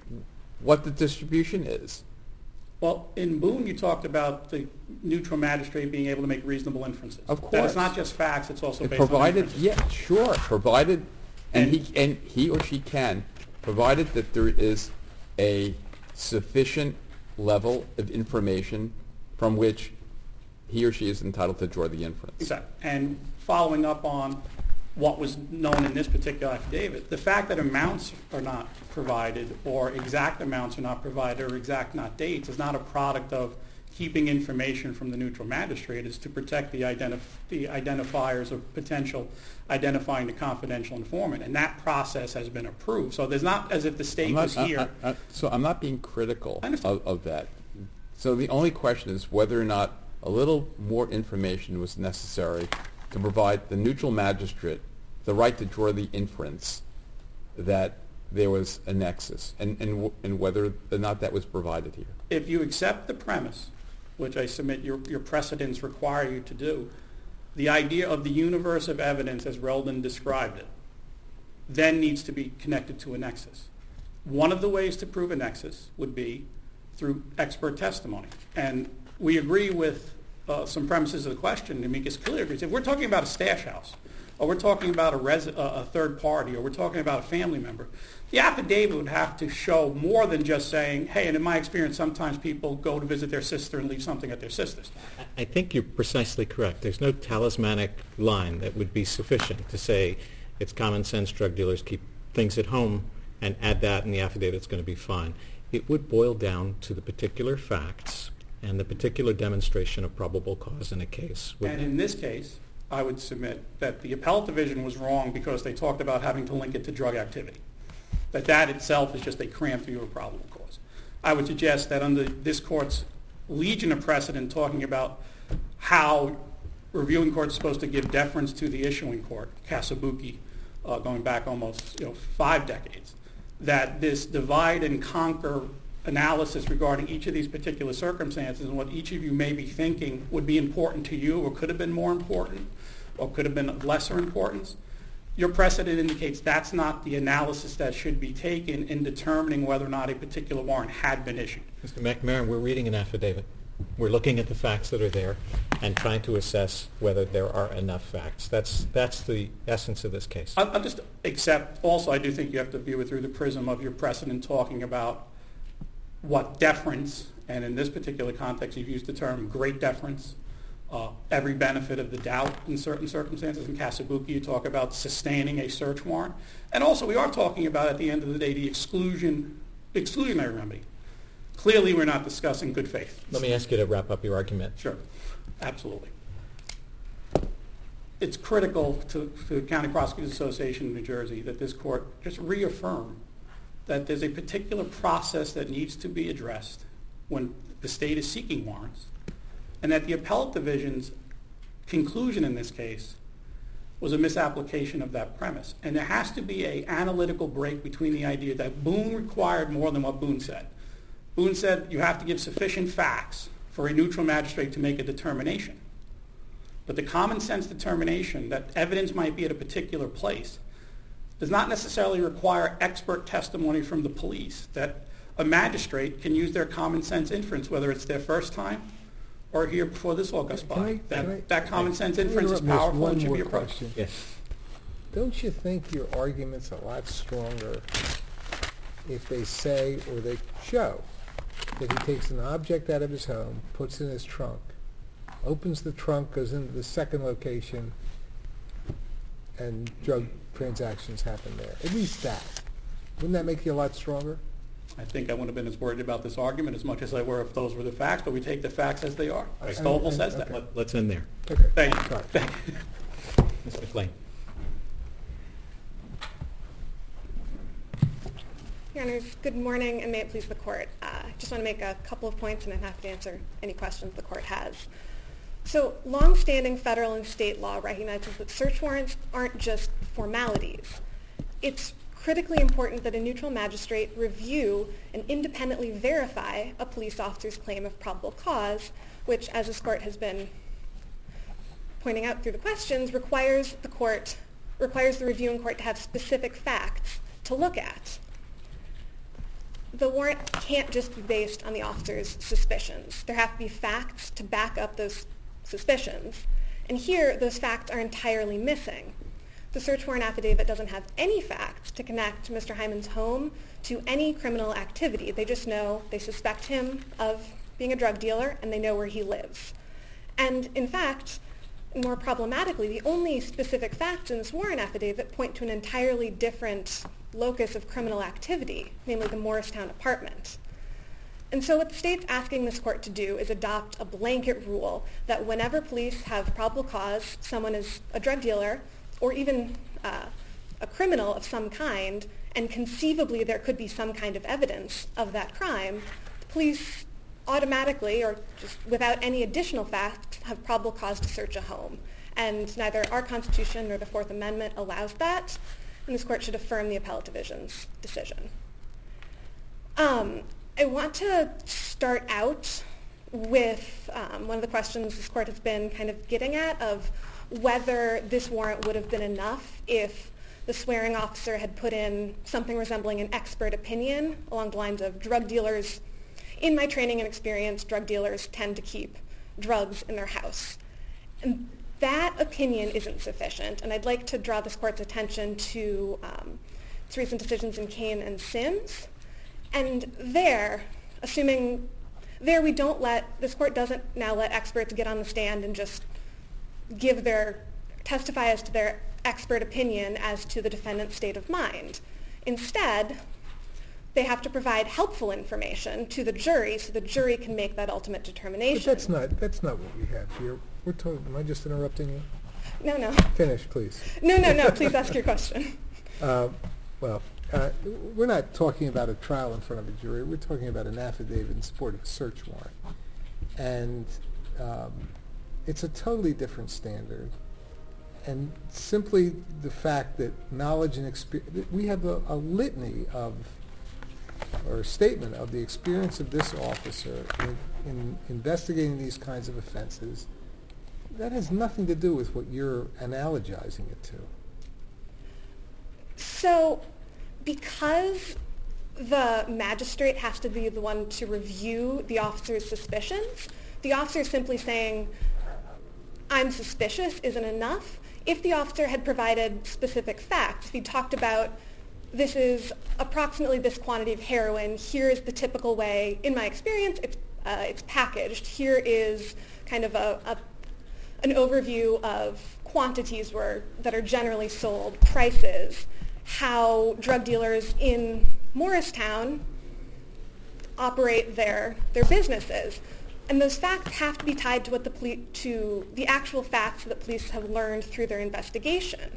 what the distribution is. Well, in Boone, you talked about the neutral magistrate being able to make reasonable inferences. Of That course. it's not just facts, it's also It based on provided, inferences. yeah, sure, provided, and And- he or she can, provided that there is a sufficient level of information from which he or she is entitled to draw the inference. Exactly. And following up on what was known in this particular affidavit, the fact that amounts are not provided or exact amounts are not provided or exact not dates is not a product of keeping information from the neutral magistrate. It's to protect the identifiers of potential identifying the confidential informant. And that process has been approved. So there's not as if the state was here. So I'm not being critical I understand. of that. So the only question is whether or not a little more information was necessary to provide the neutral magistrate the right to draw the inference that there was a nexus, and whether or not that was provided here. If you accept the premise, which I submit your precedents require you to do, the idea of the universe of evidence as Reldon described it then needs to be connected to a nexus. One of the ways to prove a nexus would be through expert testimony. And we agree with some premises of the question. Amicus clearly agrees. If we're talking about a stash house, or we're talking about a third party, or we're talking about a family member, the affidavit would have to show more than just saying, hey, and in my experience, sometimes people go to visit their sister and leave something at their sister's. I think you're precisely correct. There's no talismanic line that would be sufficient to say it's common sense drug dealers keep things at home and add that in the affidavit, it's going to be fine. It would boil down to the particular facts and the particular demonstration of probable cause in a case. And in this case, I would submit that the appellate division was wrong because they talked about having to link it to drug activity. That itself is just a cramped view of probable cause. I would suggest that under this court's legion of precedent talking about how reviewing courts are supposed to give deference to the issuing court, Kasabuki, going back almost 5 decades, that this divide and conquer analysis regarding each of these particular circumstances and what each of you may be thinking would be important to you or could have been more important or could have been of lesser importance, your precedent indicates that's not the analysis that should be taken in determining whether or not a particular warrant had been issued. Mr. McNamara, we're reading an affidavit. We're looking at the facts that are there and trying to assess whether there are enough facts. That's the essence of this case. I'll just accept, also I do think you have to view it through the prism of your precedent talking about what deference, and in this particular context you've used the term great deference, every benefit of the doubt in certain circumstances. In Kasabuki you talk about sustaining a search warrant. And also we are talking about at the end of the day the exclusionary remedy. Clearly we're not discussing good faith. Let me ask you to wrap up your argument. Sure, absolutely. It's critical to the County Prosecutors Association of New Jersey that this court just reaffirm that there's a particular process that needs to be addressed when the state is seeking warrants, and that the appellate division's conclusion in this case was a misapplication of that premise. And there has to be an analytical break between the idea that Boone required more than what Boone said. Boone said you have to give sufficient facts for a neutral magistrate to make a determination. But the common sense determination that evidence might be at a particular place does not necessarily require expert testimony from the police, that a magistrate can use their common sense inference, whether it's their first time or here before this all goes by. That common sense inference is powerful and should be approached. Yes. Don't you think your argument's a lot stronger if they say or they show that he takes an object out of his home, puts it in his trunk, opens the trunk, goes into the second location, and drug transactions happen there? At least that. Wouldn't that make you a lot stronger? I think I wouldn't have been as worried about this argument as much as I were if those were the facts, but we take the facts as they are. Stovall says that. Okay. Let's end there. Okay. Thank you. Sorry. Thank you. Mr. McLean. Your Honors, good morning, and may it please the Court. I just want to make a couple of points, and I'm happy to answer any questions the Court has. So, long-standing federal and state law recognizes that search warrants aren't just formalities. It's critically important that a neutral magistrate review and independently verify a police officer's claim of probable cause, which, as this Court has been pointing out through the questions, requires the reviewing court to have specific facts to look at. the warrant can't just be based on the officer's suspicions. There have to be facts to back up those suspicions. And here, those facts are entirely missing. The search warrant affidavit doesn't have any facts to connect Mr. Hyman's home to any criminal activity. They just know they suspect him of being a drug dealer, and they know where he lives. And in fact, more problematically, the only specific facts in this warrant affidavit point to an entirely different locus of criminal activity, namely the Morristown apartment. And so what the state's asking this court to do is adopt a blanket rule that whenever police have probable cause someone is a drug dealer or even a criminal of some kind, and conceivably there could be some kind of evidence of that crime, the police automatically, or just without any additional facts, have probable cause to search a home. And neither our Constitution nor the Fourth Amendment allows that, and this court should affirm the appellate division's decision. I want to start out with one of the questions this court has been kind of getting at, of whether this warrant would have been enough if the swearing officer had put in something resembling an expert opinion along the lines of drug dealers. In my training and experience, drug dealers tend to keep drugs in their house. And that opinion isn't sufficient, and I'd like to draw this court's attention to its recent decisions in Kane and Sims. And there, we don't this court doesn't now let experts get on the stand and just testify as to their expert opinion as to the defendant's state of mind. Instead, they have to provide helpful information to the jury so the jury can make that ultimate determination. But that's not what we have here. Am I just interrupting you? No. Finish, please. No. Please ask your question. We're not talking about a trial in front of a jury. We're talking about an affidavit in support of a search warrant. And it's a totally different standard. And simply the fact that knowledge and experience, we have a litany of, or a statement of the experience of this officer in investigating these kinds of offenses, that has nothing to do with what you're analogizing it to. So, because the magistrate has to be the one to review the officer's suspicions, the officer simply saying, I'm suspicious, isn't enough. If the officer had provided specific facts, if he talked about, this is approximately this quantity of heroin, here is the typical way, in my experience, it's packaged. Here is kind of an overview of quantities that are generally sold, prices, how drug dealers in Morristown operate their businesses. And those facts have to be tied to to the actual facts that police have learned through their investigation.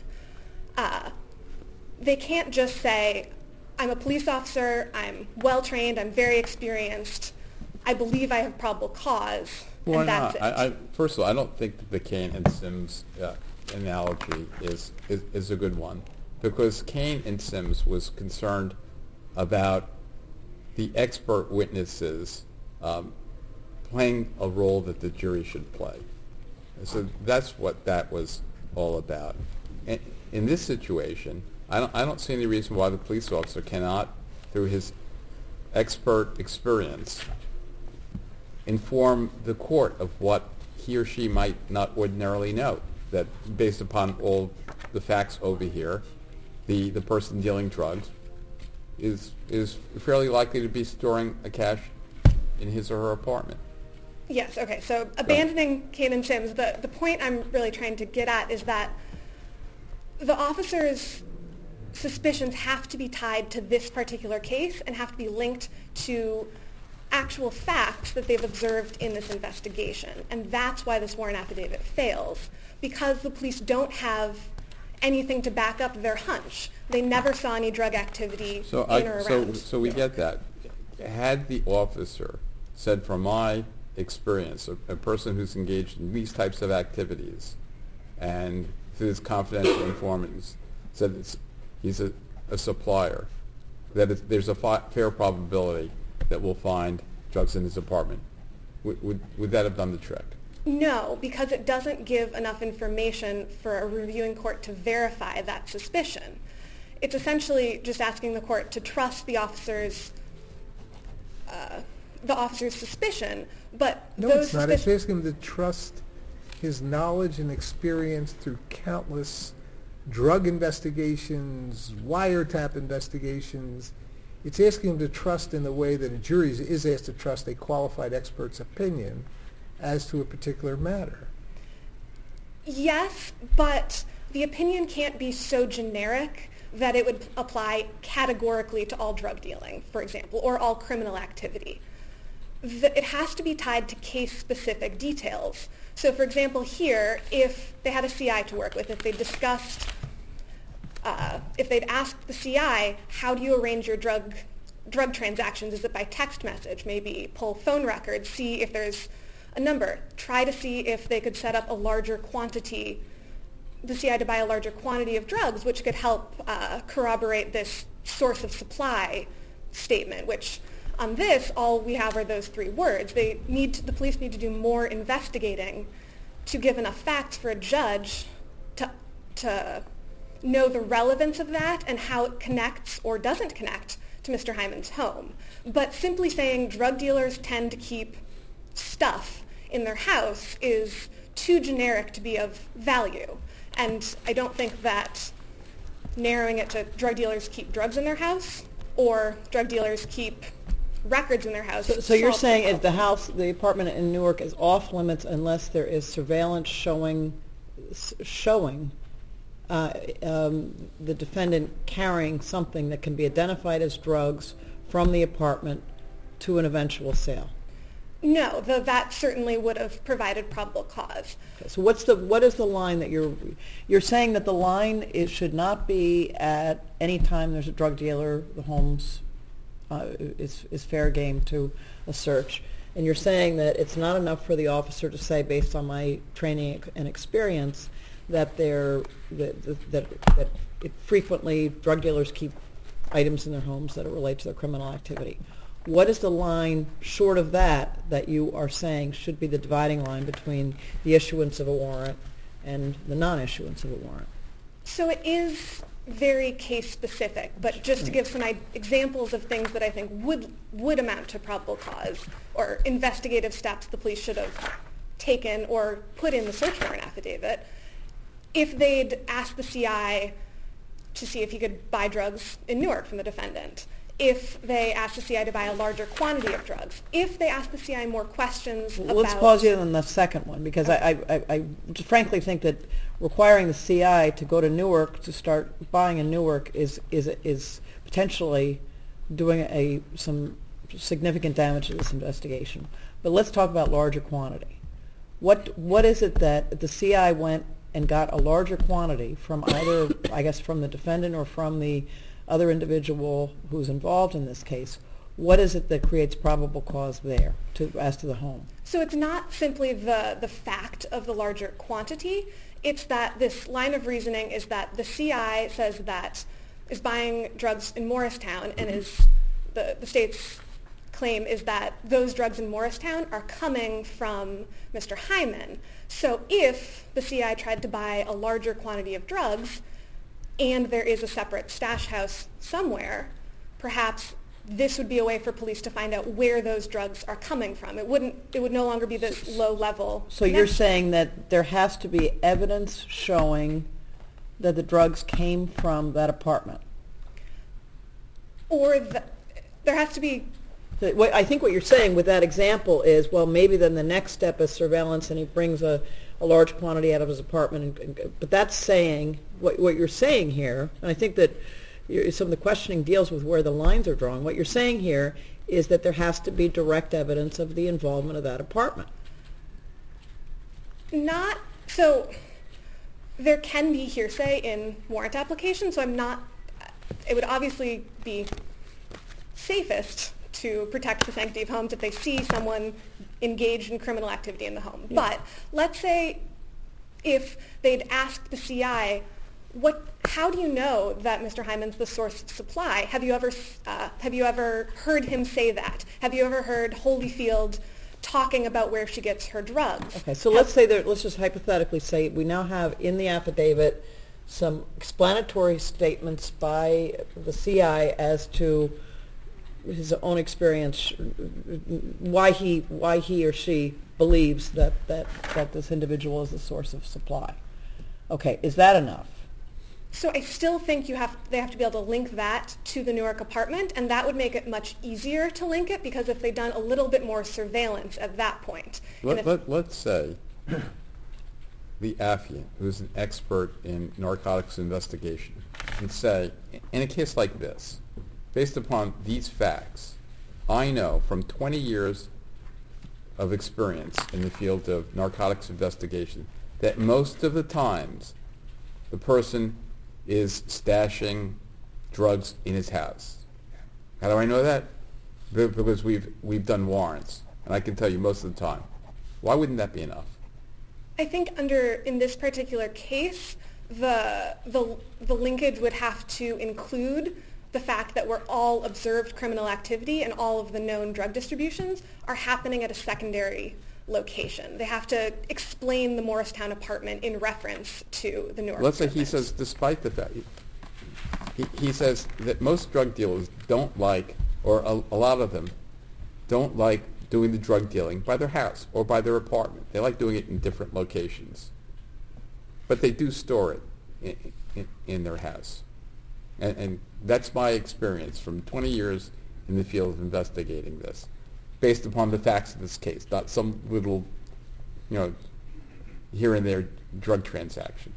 They can't just say, I'm a police officer, I'm well-trained, I'm very experienced, I believe I have probable cause, and that's it. First of all, I don't think that the Kane and Sims analogy is a good one, because Kane and Sims was concerned about the expert witnesses playing a role that the jury should play. So that's what that was all about. And in this situation, I don't see any reason why the police officer cannot, through his expert experience, inform the court of what he or she might not ordinarily know, that based upon all the facts over here, the person dealing drugs is fairly likely to be storing a cash in his or her apartment. Yes, okay, so abandoning Kane and Sims, the point I'm really trying to get at is that the officer's suspicions have to be tied to this particular case and have to be linked to actual facts that they've observed in this investigation. And that's why this warrant affidavit fails, because the police don't have anything to back up their hunch. They never saw any drug activity in or around. So we get that. Had the officer said, from my experience, a person who's engaged in these types of activities, and through his confidential informant said he's a supplier, that there's a fair probability that we'll find drugs in his apartment, would that have done the trick? No, because it doesn't give enough information for a reviewing court to verify that suspicion. It's essentially just asking the court to trust the officer's the officer's suspicion, but No, those it's not. It's suspicions... asking him to trust his knowledge and experience through countless drug investigations, wiretap investigations. It's asking him to trust in the way that a jury is asked to trust a qualified expert's opinion as to a particular matter. Yes, but the opinion can't be so generic that it would apply categorically to all drug dealing, for example, or all criminal activity. It has to be tied to case-specific details. So, for example, here, if they had a CI to work with, if they discussed, if they'd asked the CI, how do you arrange your drug transactions? Is it by text message? Maybe pull phone records, see if there's a number. Try to see if they could set up a larger quantity, the CI to buy a larger quantity of drugs, which could help corroborate this source of supply statement, which on this, all we have are those three words. The police need to do more investigating to give enough facts for a judge to know the relevance of that and how it connects or doesn't connect to Mr. Hyman's home. But simply saying drug dealers tend to keep stuff in their house is too generic to be of value. And I don't think that narrowing it to drug dealers keep drugs in their house or drug dealers keep records in their house. So you're saying the apartment in Newark is off limits unless there is surveillance showing the defendant carrying something that can be identified as drugs from the apartment to an eventual sale? No, that certainly would have provided probable cause. Okay, so what is the line that you're saying that the line should not be at any time there's a drug dealer, the home's is fair game to a search, and you're saying that it's not enough for the officer to say, based on my training and experience, that frequently drug dealers keep items in their homes that relate to their criminal activity. What is the line short of that you are saying should be the dividing line between the issuance of a warrant and the non-issuance of a warrant? So it is very case specific, but just to give some examples of things that I think would amount to probable cause or investigative steps the police should have taken or put in the search warrant affidavit, if they'd asked the CI to see if he could buy drugs in Newark from the defendant, if they asked the CI to buy a larger quantity of drugs, if they asked the CI more questions about... Let's pause you on the second one, because I just frankly think that requiring the CI to go to Newark to start buying in Newark is potentially doing some significant damage to this investigation. But let's talk about larger quantity. What is it that the CI went and got a larger quantity from either, I guess, from the defendant or from the other individual who's involved in this case? What is it that creates probable cause there as to the home? So it's not simply the fact of the larger quantity. It's that this line of reasoning is that the CI says that is buying drugs in Morristown, and the state's claim is that those drugs in Morristown are coming from Mr. Hyman. So if the CI tried to buy a larger quantity of drugs and there is a separate stash house somewhere, perhaps this would be a way for police to find out where those drugs are coming from. It would no longer be this low-level So you're saying that there has to be evidence showing that the drugs came from that apartment? Or there has to be... I think what you're saying with that example is, well, maybe then the next step is surveillance, and he brings a large quantity out of his apartment. But that's saying, what you're saying here, and I think that some of the questioning deals with where the lines are drawn. What you're saying here is that there has to be direct evidence of the involvement of that apartment. So there can be hearsay in warrant applications, so it would obviously be safest to protect the sanctity of homes if they see someone engaged in criminal activity in the home. Yeah. But let's say if they'd asked the CI, how do you know that Mr. Hyman's the source of supply? Have you ever heard him say that? Have you ever heard Holyfield talking about where she gets her drugs? Okay, so let's just hypothetically say we now have in the affidavit some explanatory statements by the CI as to his own experience, why he or she believes that this individual is the source of supply. Okay, is that enough? So I still think they have to be able to link that to the Newark apartment, and that would make it much easier to link it, because if they'd done a little bit more surveillance at that point. Let's say the affiant, who's an expert in narcotics investigation, and say, in a case like this, based upon these facts, I know from 20 years of experience in the field of narcotics investigation that most of the times the person is stashing drugs in his house. How do I know that? Because we've done warrants, and I can tell you most of the time. Why wouldn't that be enough? I think in this particular case, the linkage would have to include the fact that we're all observed criminal activity and all of the known drug distributions are happening at a secondary location. They have to explain the Morristown apartment in reference to the Newark Let's say apartment. he says, despite the fact, he says that most drug dealers don't like, or a lot of them don't like doing the drug dealing by their house or by their apartment. They like doing it in different locations. But they do store it in their house. And that's my experience from 20 years in the field of investigating this, based upon the facts of this case, not some little, here and there drug transaction.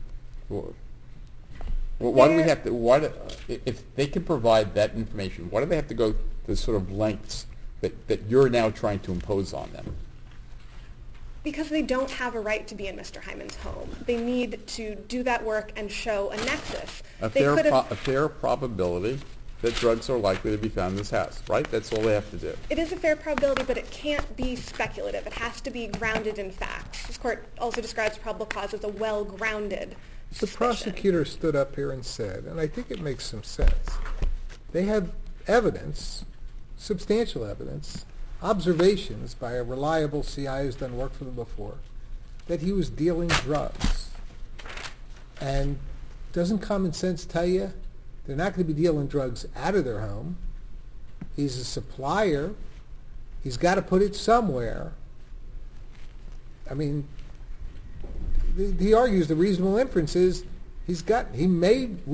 Why do we have to, if they can provide that information, why do they have to go to the sort of lengths that you're now trying to impose on them? Because they don't have a right to be in Mr. Hyman's home. They need to do that work and show a nexus. A fair probability that drugs are likely to be found in this house, right? That's all they have to do. It is a fair probability, but it can't be speculative. It has to be grounded in facts. This court also describes probable cause as a well-grounded The suspicion. prosecutor stood up here and said, and I think it makes some sense, they have evidence, substantial evidence, observations by a reliable CI who's done work for them before, that he was dealing drugs. And doesn't common sense tell you they're not going to be dealing drugs out of their home? He's a supplier. He's got to put it somewhere. I mean, he argues the reasonable inference is he might,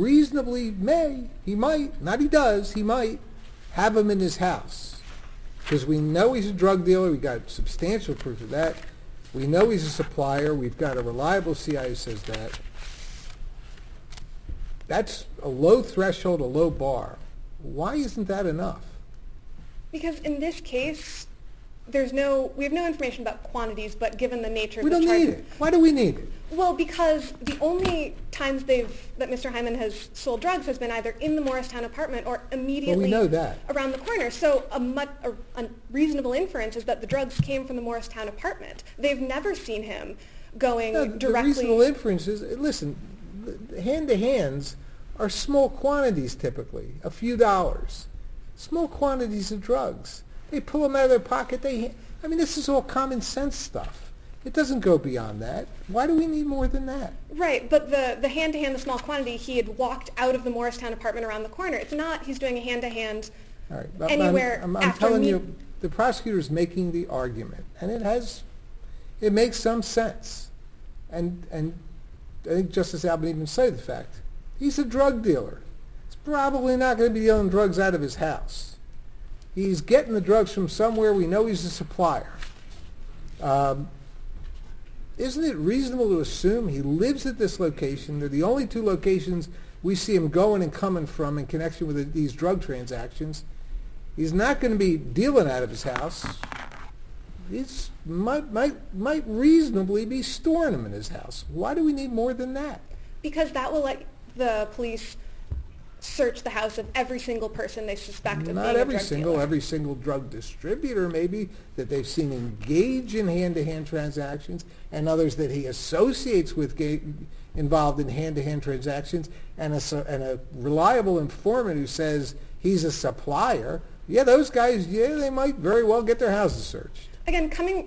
he might have them in his house. Because we know he's a drug dealer. We got substantial proof of that. We know he's a supplier. We've got a reliable CI who says that. That's a low threshold, a low bar. Why isn't that enough? Because in this case, we have no information about quantities, but given the nature of We the don't charge... need it. Why do we need it? Well, because the only times that Mr. Hyman has sold drugs has been either in the Morristown apartment or immediately know that. around the corner. So a reasonable inference is that the drugs came from the Morristown apartment. They've never seen him going No, directly... The reasonable inference is, listen, hand-to-hands are small quantities typically, a few dollars. Small quantities of drugs. They pull them out of their pocket. This is all common sense stuff. It doesn't go beyond that. Why do we need more than that? Right, but the hand-to-hand, the small quantity, he had walked out of the Morristown apartment around the corner. It's not he's doing a hand-to-hand All right, but anywhere I'm after telling you, the prosecutor's making the argument, and it makes some sense. And I think Justice Albin even cited the fact he's a drug dealer. He's probably not going to be dealing drugs out of his house. He's getting the drugs from somewhere. We know he's a supplier. Isn't it reasonable to assume he lives at this location? They're the only two locations we see him going and coming from in connection with these drug transactions. He's not going to be dealing out of his house. He might reasonably be storing them in his house. Why do we need more than that? Because that will let the police search the house of every single person they suspect of being a drug dealer. Every single drug distributor maybe that they've seen engage in hand-to-hand transactions, and others that he associates with involved in hand-to-hand transactions, and a reliable informant who says he's a supplier. Yeah, those guys, they might very well get their houses searched. Again, coming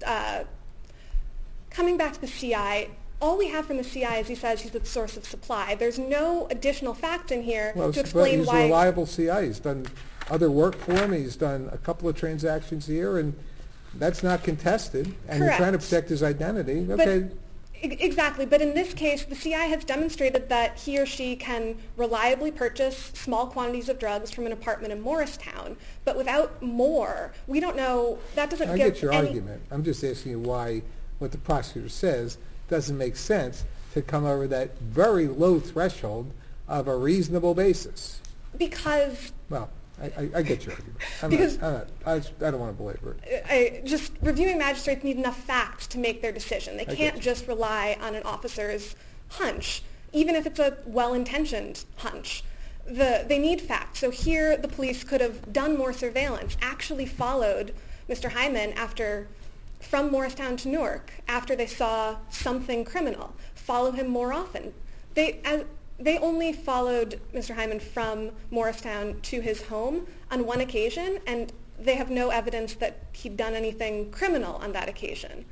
back to the CI, all we have from the CI is he says he's the source of supply. There's no additional fact in here to explain he's why... a reliable CI. He's done other work for him. He's done a couple of transactions here, and that's not contested. And you're trying to Correct. protect his identity. But- Okay. Exactly, but in this case, the CI has demonstrated that he or she can reliably purchase small quantities of drugs from an apartment in Morristown, but without more, we don't know, that doesn't I give get your any... argument. I'm just asking you why what the prosecutor says doesn't make sense to come over that very low threshold of a reasonable basis. Because Well, I get your argument. Because- I don't want to belabor it. just reviewing magistrates need enough facts to make their decision. They get can't you. just rely on an officer's hunch, even if it's a well-intentioned hunch. They need facts. So here the police could have done more surveillance, actually followed Mr. Hyman from Morristown to Newark after they saw something criminal, follow him more often. They only followed Mr. Hyman from Morristown to his home on one occasion, and they have no evidence that he'd done anything criminal on that occasion.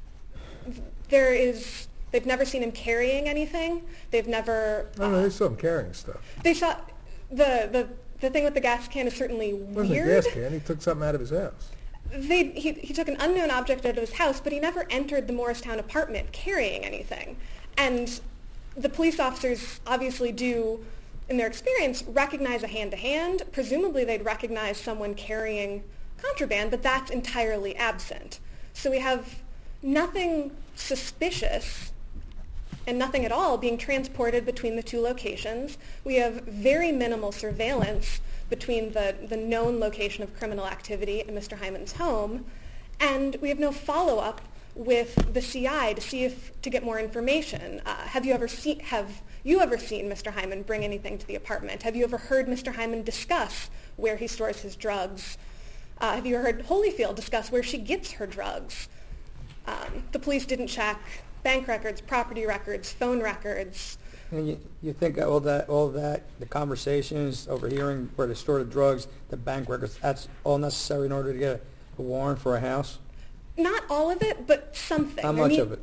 They've never seen him carrying anything. They've never... No, they saw him carrying stuff. They saw... The thing with the gas can is certainly It wasn't weird. a gas can. He took something out of his house. He took an unknown object out of his house, but he never entered the Morristown apartment carrying anything. And the police officers obviously do, in their experience, recognize a hand-to-hand. Presumably they'd recognize someone carrying contraband, but that's entirely absent. So we have nothing suspicious and nothing at all being transported between the two locations. We have very minimal surveillance between the known location of criminal activity and Mr. Hyman's home, and we have no follow-up with the CI to get more information. Have you ever seen Mr. Hyman bring anything to the apartment? Have you ever heard Mr. Hyman discuss where he stores his drugs? Have you heard Holyfield discuss where she gets her drugs? The police didn't check bank records, property records, phone records. And you think all that, the conversations, overhearing where they store the drugs, the bank records, that's all necessary in order to get a warrant for a house? Not all of it, but something. How much of it?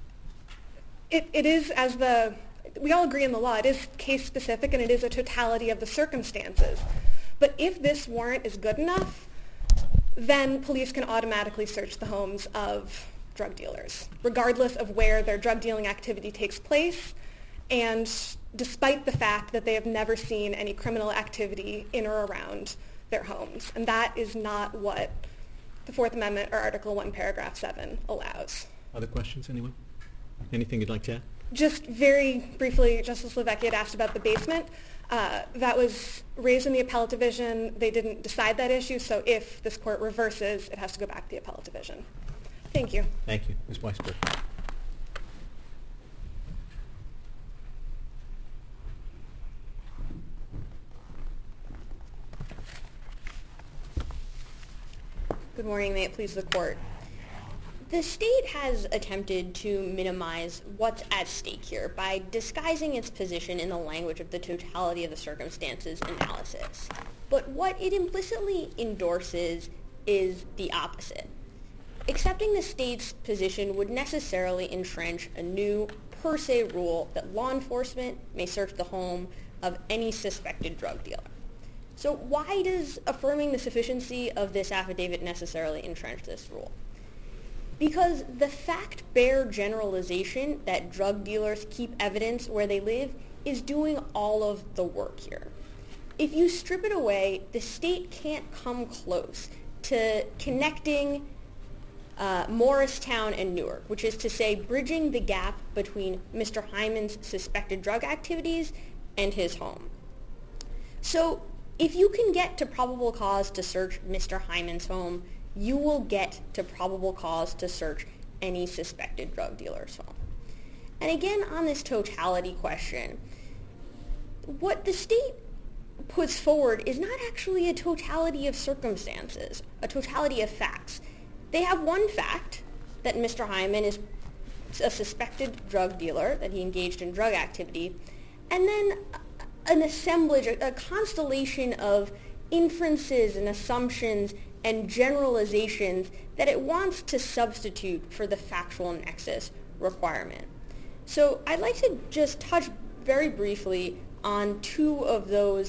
It is, we all agree in the law, it is case specific and it is a totality of the circumstances. But if this warrant is good enough, then police can automatically search the homes of drug dealers, regardless of where their drug dealing activity takes place, and despite the fact that they have never seen any criminal activity in or around their homes. And that is not what the Fourth Amendment or Article 1, Paragraph 7 allows. Other questions, anyone? Anything you'd like to add? Just very briefly, Justice Levesque had asked about the basement. That was raised in the appellate division. They didn't decide that issue, so if this court reverses, it has to go back to the appellate division. Thank you. Thank you. Ms. Weisberg. Good morning. May it please the court. The state has attempted to minimize what's at stake here by disguising its position in the language of the totality of the circumstances analysis. But what it implicitly endorses is the opposite. Accepting the state's position would necessarily entrench a new per se rule that law enforcement may search the home of any suspected drug dealer. So why does affirming the sufficiency of this affidavit necessarily entrench this rule? Because the fact-bare generalization that drug dealers keep evidence where they live is doing all of the work here. If you strip it away, the state can't come close to connecting Morristown and Newark, which is to say bridging the gap between Mr. Hyman's suspected drug activities and his home. So if you can get to probable cause to search Mr. Hyman's home, you will get to probable cause to search any suspected drug dealer's home. And again, on this totality question, what the state puts forward is not actually a totality of circumstances, a totality of facts. They have one fact, that Mr. Hyman is a suspected drug dealer, that he engaged in drug activity, and then an assemblage, a constellation of inferences and assumptions and generalizations that it wants to substitute for the factual nexus requirement. So I'd like to just touch very briefly on two of those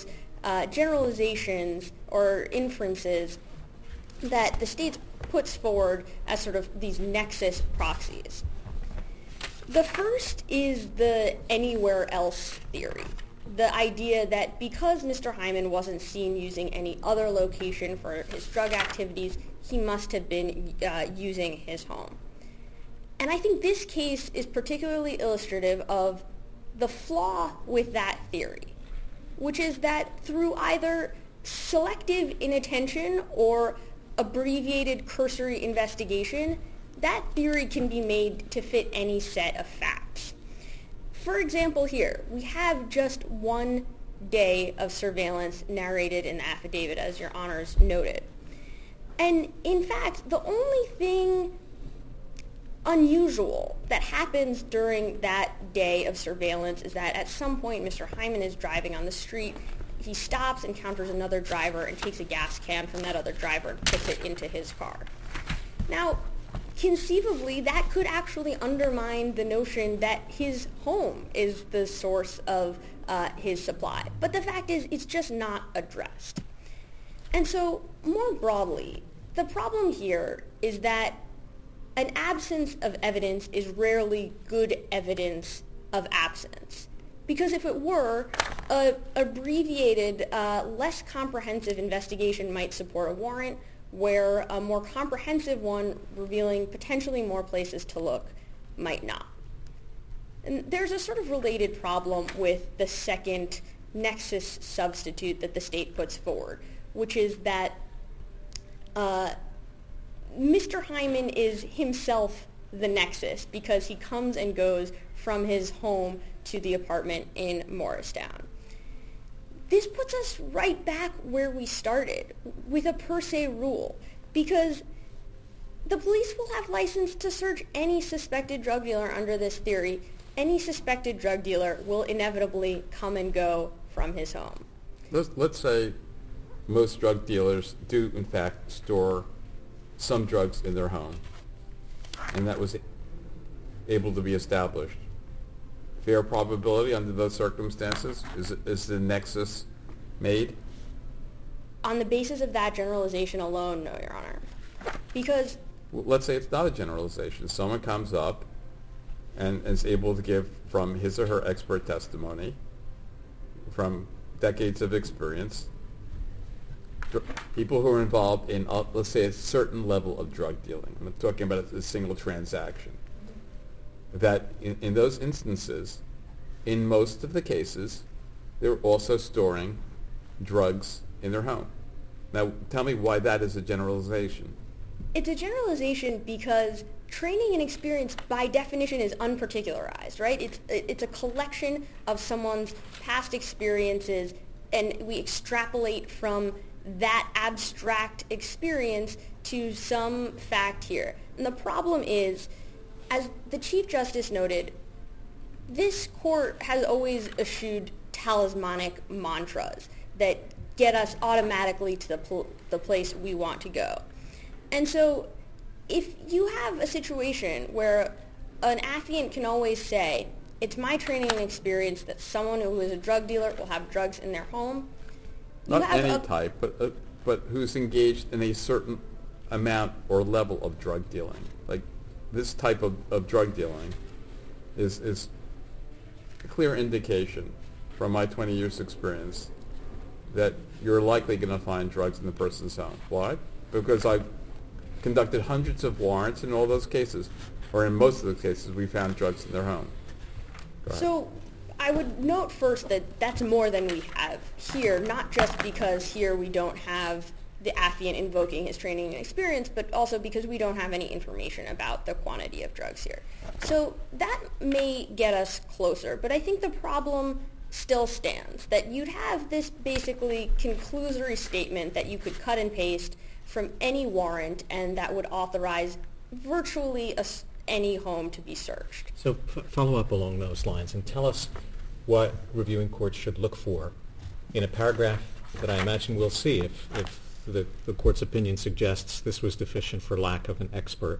generalizations or inferences that the state puts forward as sort of these nexus proxies. The first is the anywhere else theory. The idea that because Mr. Hyman wasn't seen using any other location for his drug activities, he must have been using his home. And I think this case is particularly illustrative of the flaw with that theory, which is that through either selective inattention or abbreviated cursory investigation, that theory can be made to fit any set of facts. For example here, we have just one day of surveillance narrated in the affidavit, as your honors noted. And in fact, the only thing unusual that happens during that day of surveillance is that at some point Mr. Hyman is driving on the street, he stops, encounters another driver, and takes a gas can from that other driver and puts it into his car. Now, conceivably, that could actually undermine the notion that his home is the source of his supply. But the fact is, it's just not addressed. And so, more broadly, the problem here is that an absence of evidence is rarely good evidence of absence. Because if it were, an abbreviated, less comprehensive investigation might support a warrant, where a more comprehensive one revealing potentially more places to look might not. And there's a sort of related problem with the second nexus substitute that the state puts forward, which is that Mr. Hyman is himself the nexus because he comes and goes from his home to the apartment in Morristown. This puts us right back where we started, with a per se rule, because the police will have license to search any suspected drug dealer under this theory. Any suspected drug dealer will inevitably come and go from his home. Let's say most drug dealers do, in fact, store some drugs in their home, and that was able to be established. Fair probability under those circumstances? Is the nexus made? On the basis of that generalization alone, no, Your Honor. Because... Well, let's say it's not a generalization. Someone comes up and is able to give from his or her expert testimony, from decades of experience, people who are involved in, let's say, a certain level of drug dealing. I'm not talking about a single transaction. That in those instances, in most of the cases, they're also storing drugs in their home. Now, tell me why that is a generalization. It's a generalization because training and experience, by definition, is unparticularized, right? It's a collection of someone's past experiences, and we extrapolate from that abstract experience to some fact here. And the problem is, as the Chief Justice noted, this court has always eschewed talismanic mantras that get us automatically to the place we want to go. And so if you have a situation where an affiant can always say, it's my training and experience that someone who is a drug dealer will have drugs in their home. Not any type, but who's engaged in a certain amount or level of drug dealing. Like this type of drug dealing is a clear indication from my 20 years experience that you're likely going to find drugs in the person's home. Why? Because I've conducted hundreds of warrants in all those cases, or in most of the cases, we found drugs in their home. So I would note first that that's more than we have here, not just because here we don't have the affiant invoking his training and experience, but also because we don't have any information about the quantity of drugs here. So that may get us closer, but I think the problem still stands, that you'd have this basically conclusory statement that you could cut and paste from any warrant and that would authorize virtually any home to be searched. So follow up along those lines and tell us what reviewing courts should look for in a paragraph that I imagine we'll see if the court's opinion suggests this was deficient for lack of an expert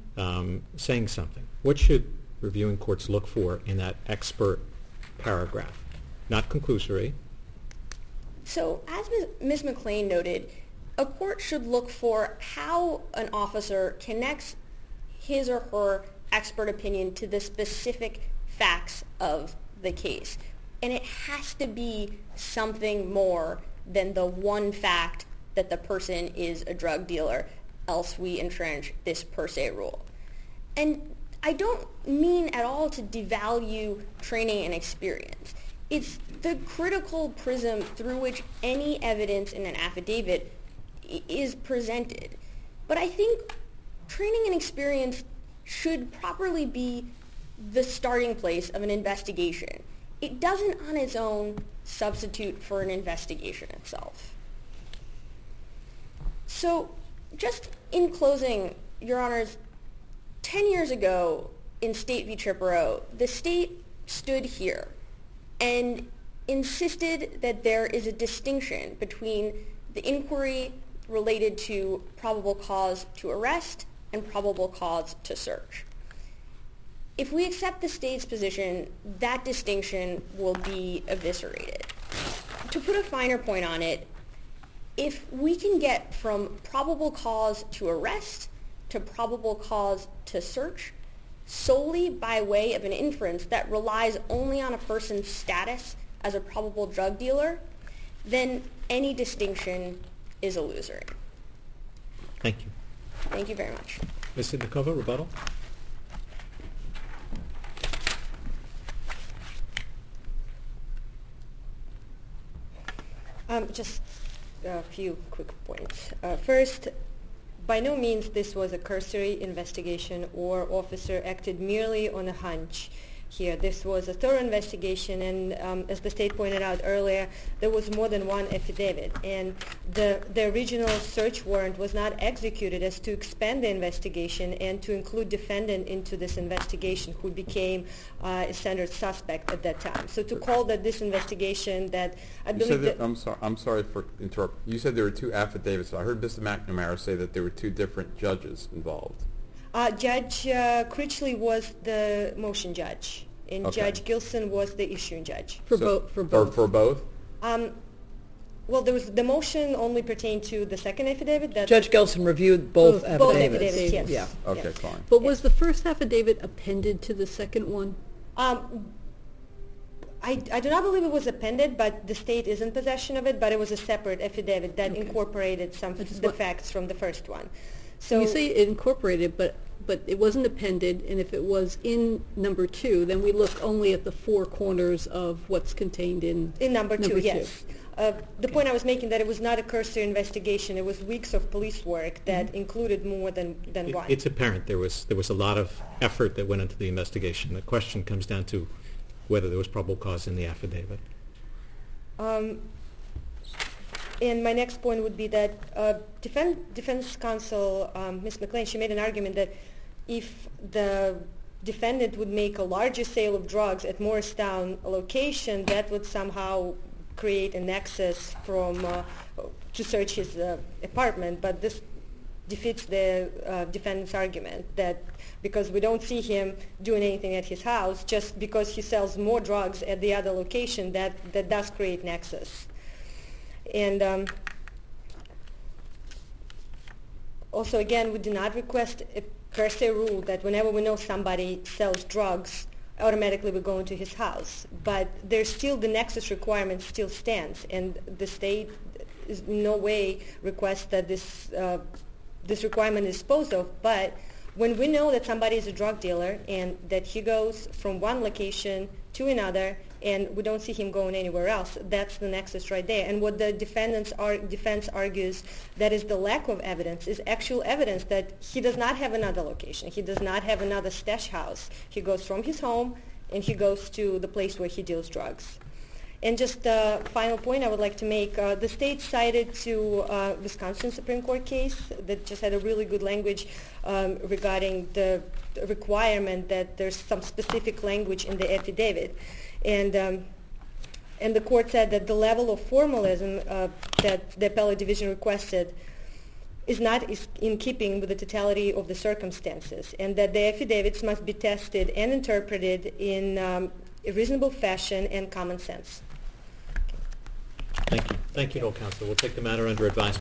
saying something. What should reviewing courts look for in that expert paragraph? Not conclusory, So as Ms. McLean noted, a court should look for how an officer connects his or her expert opinion to the specific facts of the case. And it has to be something more than the one fact that the person is a drug dealer, else we entrench this per se rule. And I don't mean at all to devalue training and experience. It's the critical prism through which any evidence in an affidavit is presented. But I think training and experience should properly be the starting place of an investigation. It doesn't on its own substitute for an investigation itself. So just in closing, Your Honors, 10 years ago in State v. Tripero, the state stood here and insisted that there is a distinction between the inquiry related to probable cause to arrest and probable cause to search. If we accept the state's position, that distinction will be eviscerated. To put a finer point on it, if we can get from probable cause to arrest to probable cause to search solely by way of an inference that relies only on a person's status as a probable drug dealer, then any distinction is illusory. Thank you. Thank you very much. Ms. Sidnikova, rebuttal? Just a few quick points. First, by no means this was a cursory investigation or officer acted merely on a hunch here. This was a thorough investigation, and as the state pointed out earlier, there was more than one affidavit, and the original search warrant was not executed as to expand the investigation and to include defendant into this investigation, who became a standard suspect at that time. So to call that this investigation that I believe that... I'm sorry for interrupting. You said there were two affidavits. I heard Mr. McNamara say that there were two different judges involved. Judge Critchley was the motion judge, and Okay. Judge Gilson was the issuing judge. For both. For both? Well, there was the motion only pertained to the second affidavit. That Judge Gilson reviewed both affidavits. Both affidavits, yes. Yeah. Okay, Yes. fine. But was the first affidavit appended to the second one? I do not believe it was appended, but the state is in possession of it. But it was a separate affidavit that incorporated some of the facts from the first one. So You say it incorporated, but it wasn't appended, and if it was in number 2, then we look only at the four corners of what's contained in number two, yes. The point I was making that it was not a cursory investigation. It was weeks of police work that included more than one. It's apparent there was a lot of effort that went into the investigation. The question comes down to whether there was probable cause in the affidavit. And my next point would be that defense counsel, Ms. McLean, she made an argument that if the defendant would make a larger sale of drugs at Morristown location, that would somehow create a nexus to search his apartment. But this defeats the defendant's argument that because we don't see him doing anything at his house, just because he sells more drugs at the other location, that does create nexus. And also, again, we do not request a per se rule that whenever we know somebody sells drugs, automatically we go into his house. But there's still the nexus requirement still stands, and the state is in no way requests that this requirement is disposed of. But when we know that somebody is a drug dealer and that he goes from one location to another, and we don't see him going anywhere else, that's the nexus right there. And what the defense argues that is the lack of evidence is actual evidence that he does not have another location. He does not have another stash house. He goes from his home and he goes to the place where he deals drugs. And just a final point I would like to make, the state cited to Wisconsin Supreme Court case that just had a really good language regarding the requirement that there's some specific language in the affidavit. And the court said that the level of formalism that the appellate division requested is not in keeping with the totality of the circumstances, and that the affidavits must be tested and interpreted in a reasonable fashion and common sense. Thank Thank you. Thank you to all counsel. We'll take the matter under advisement.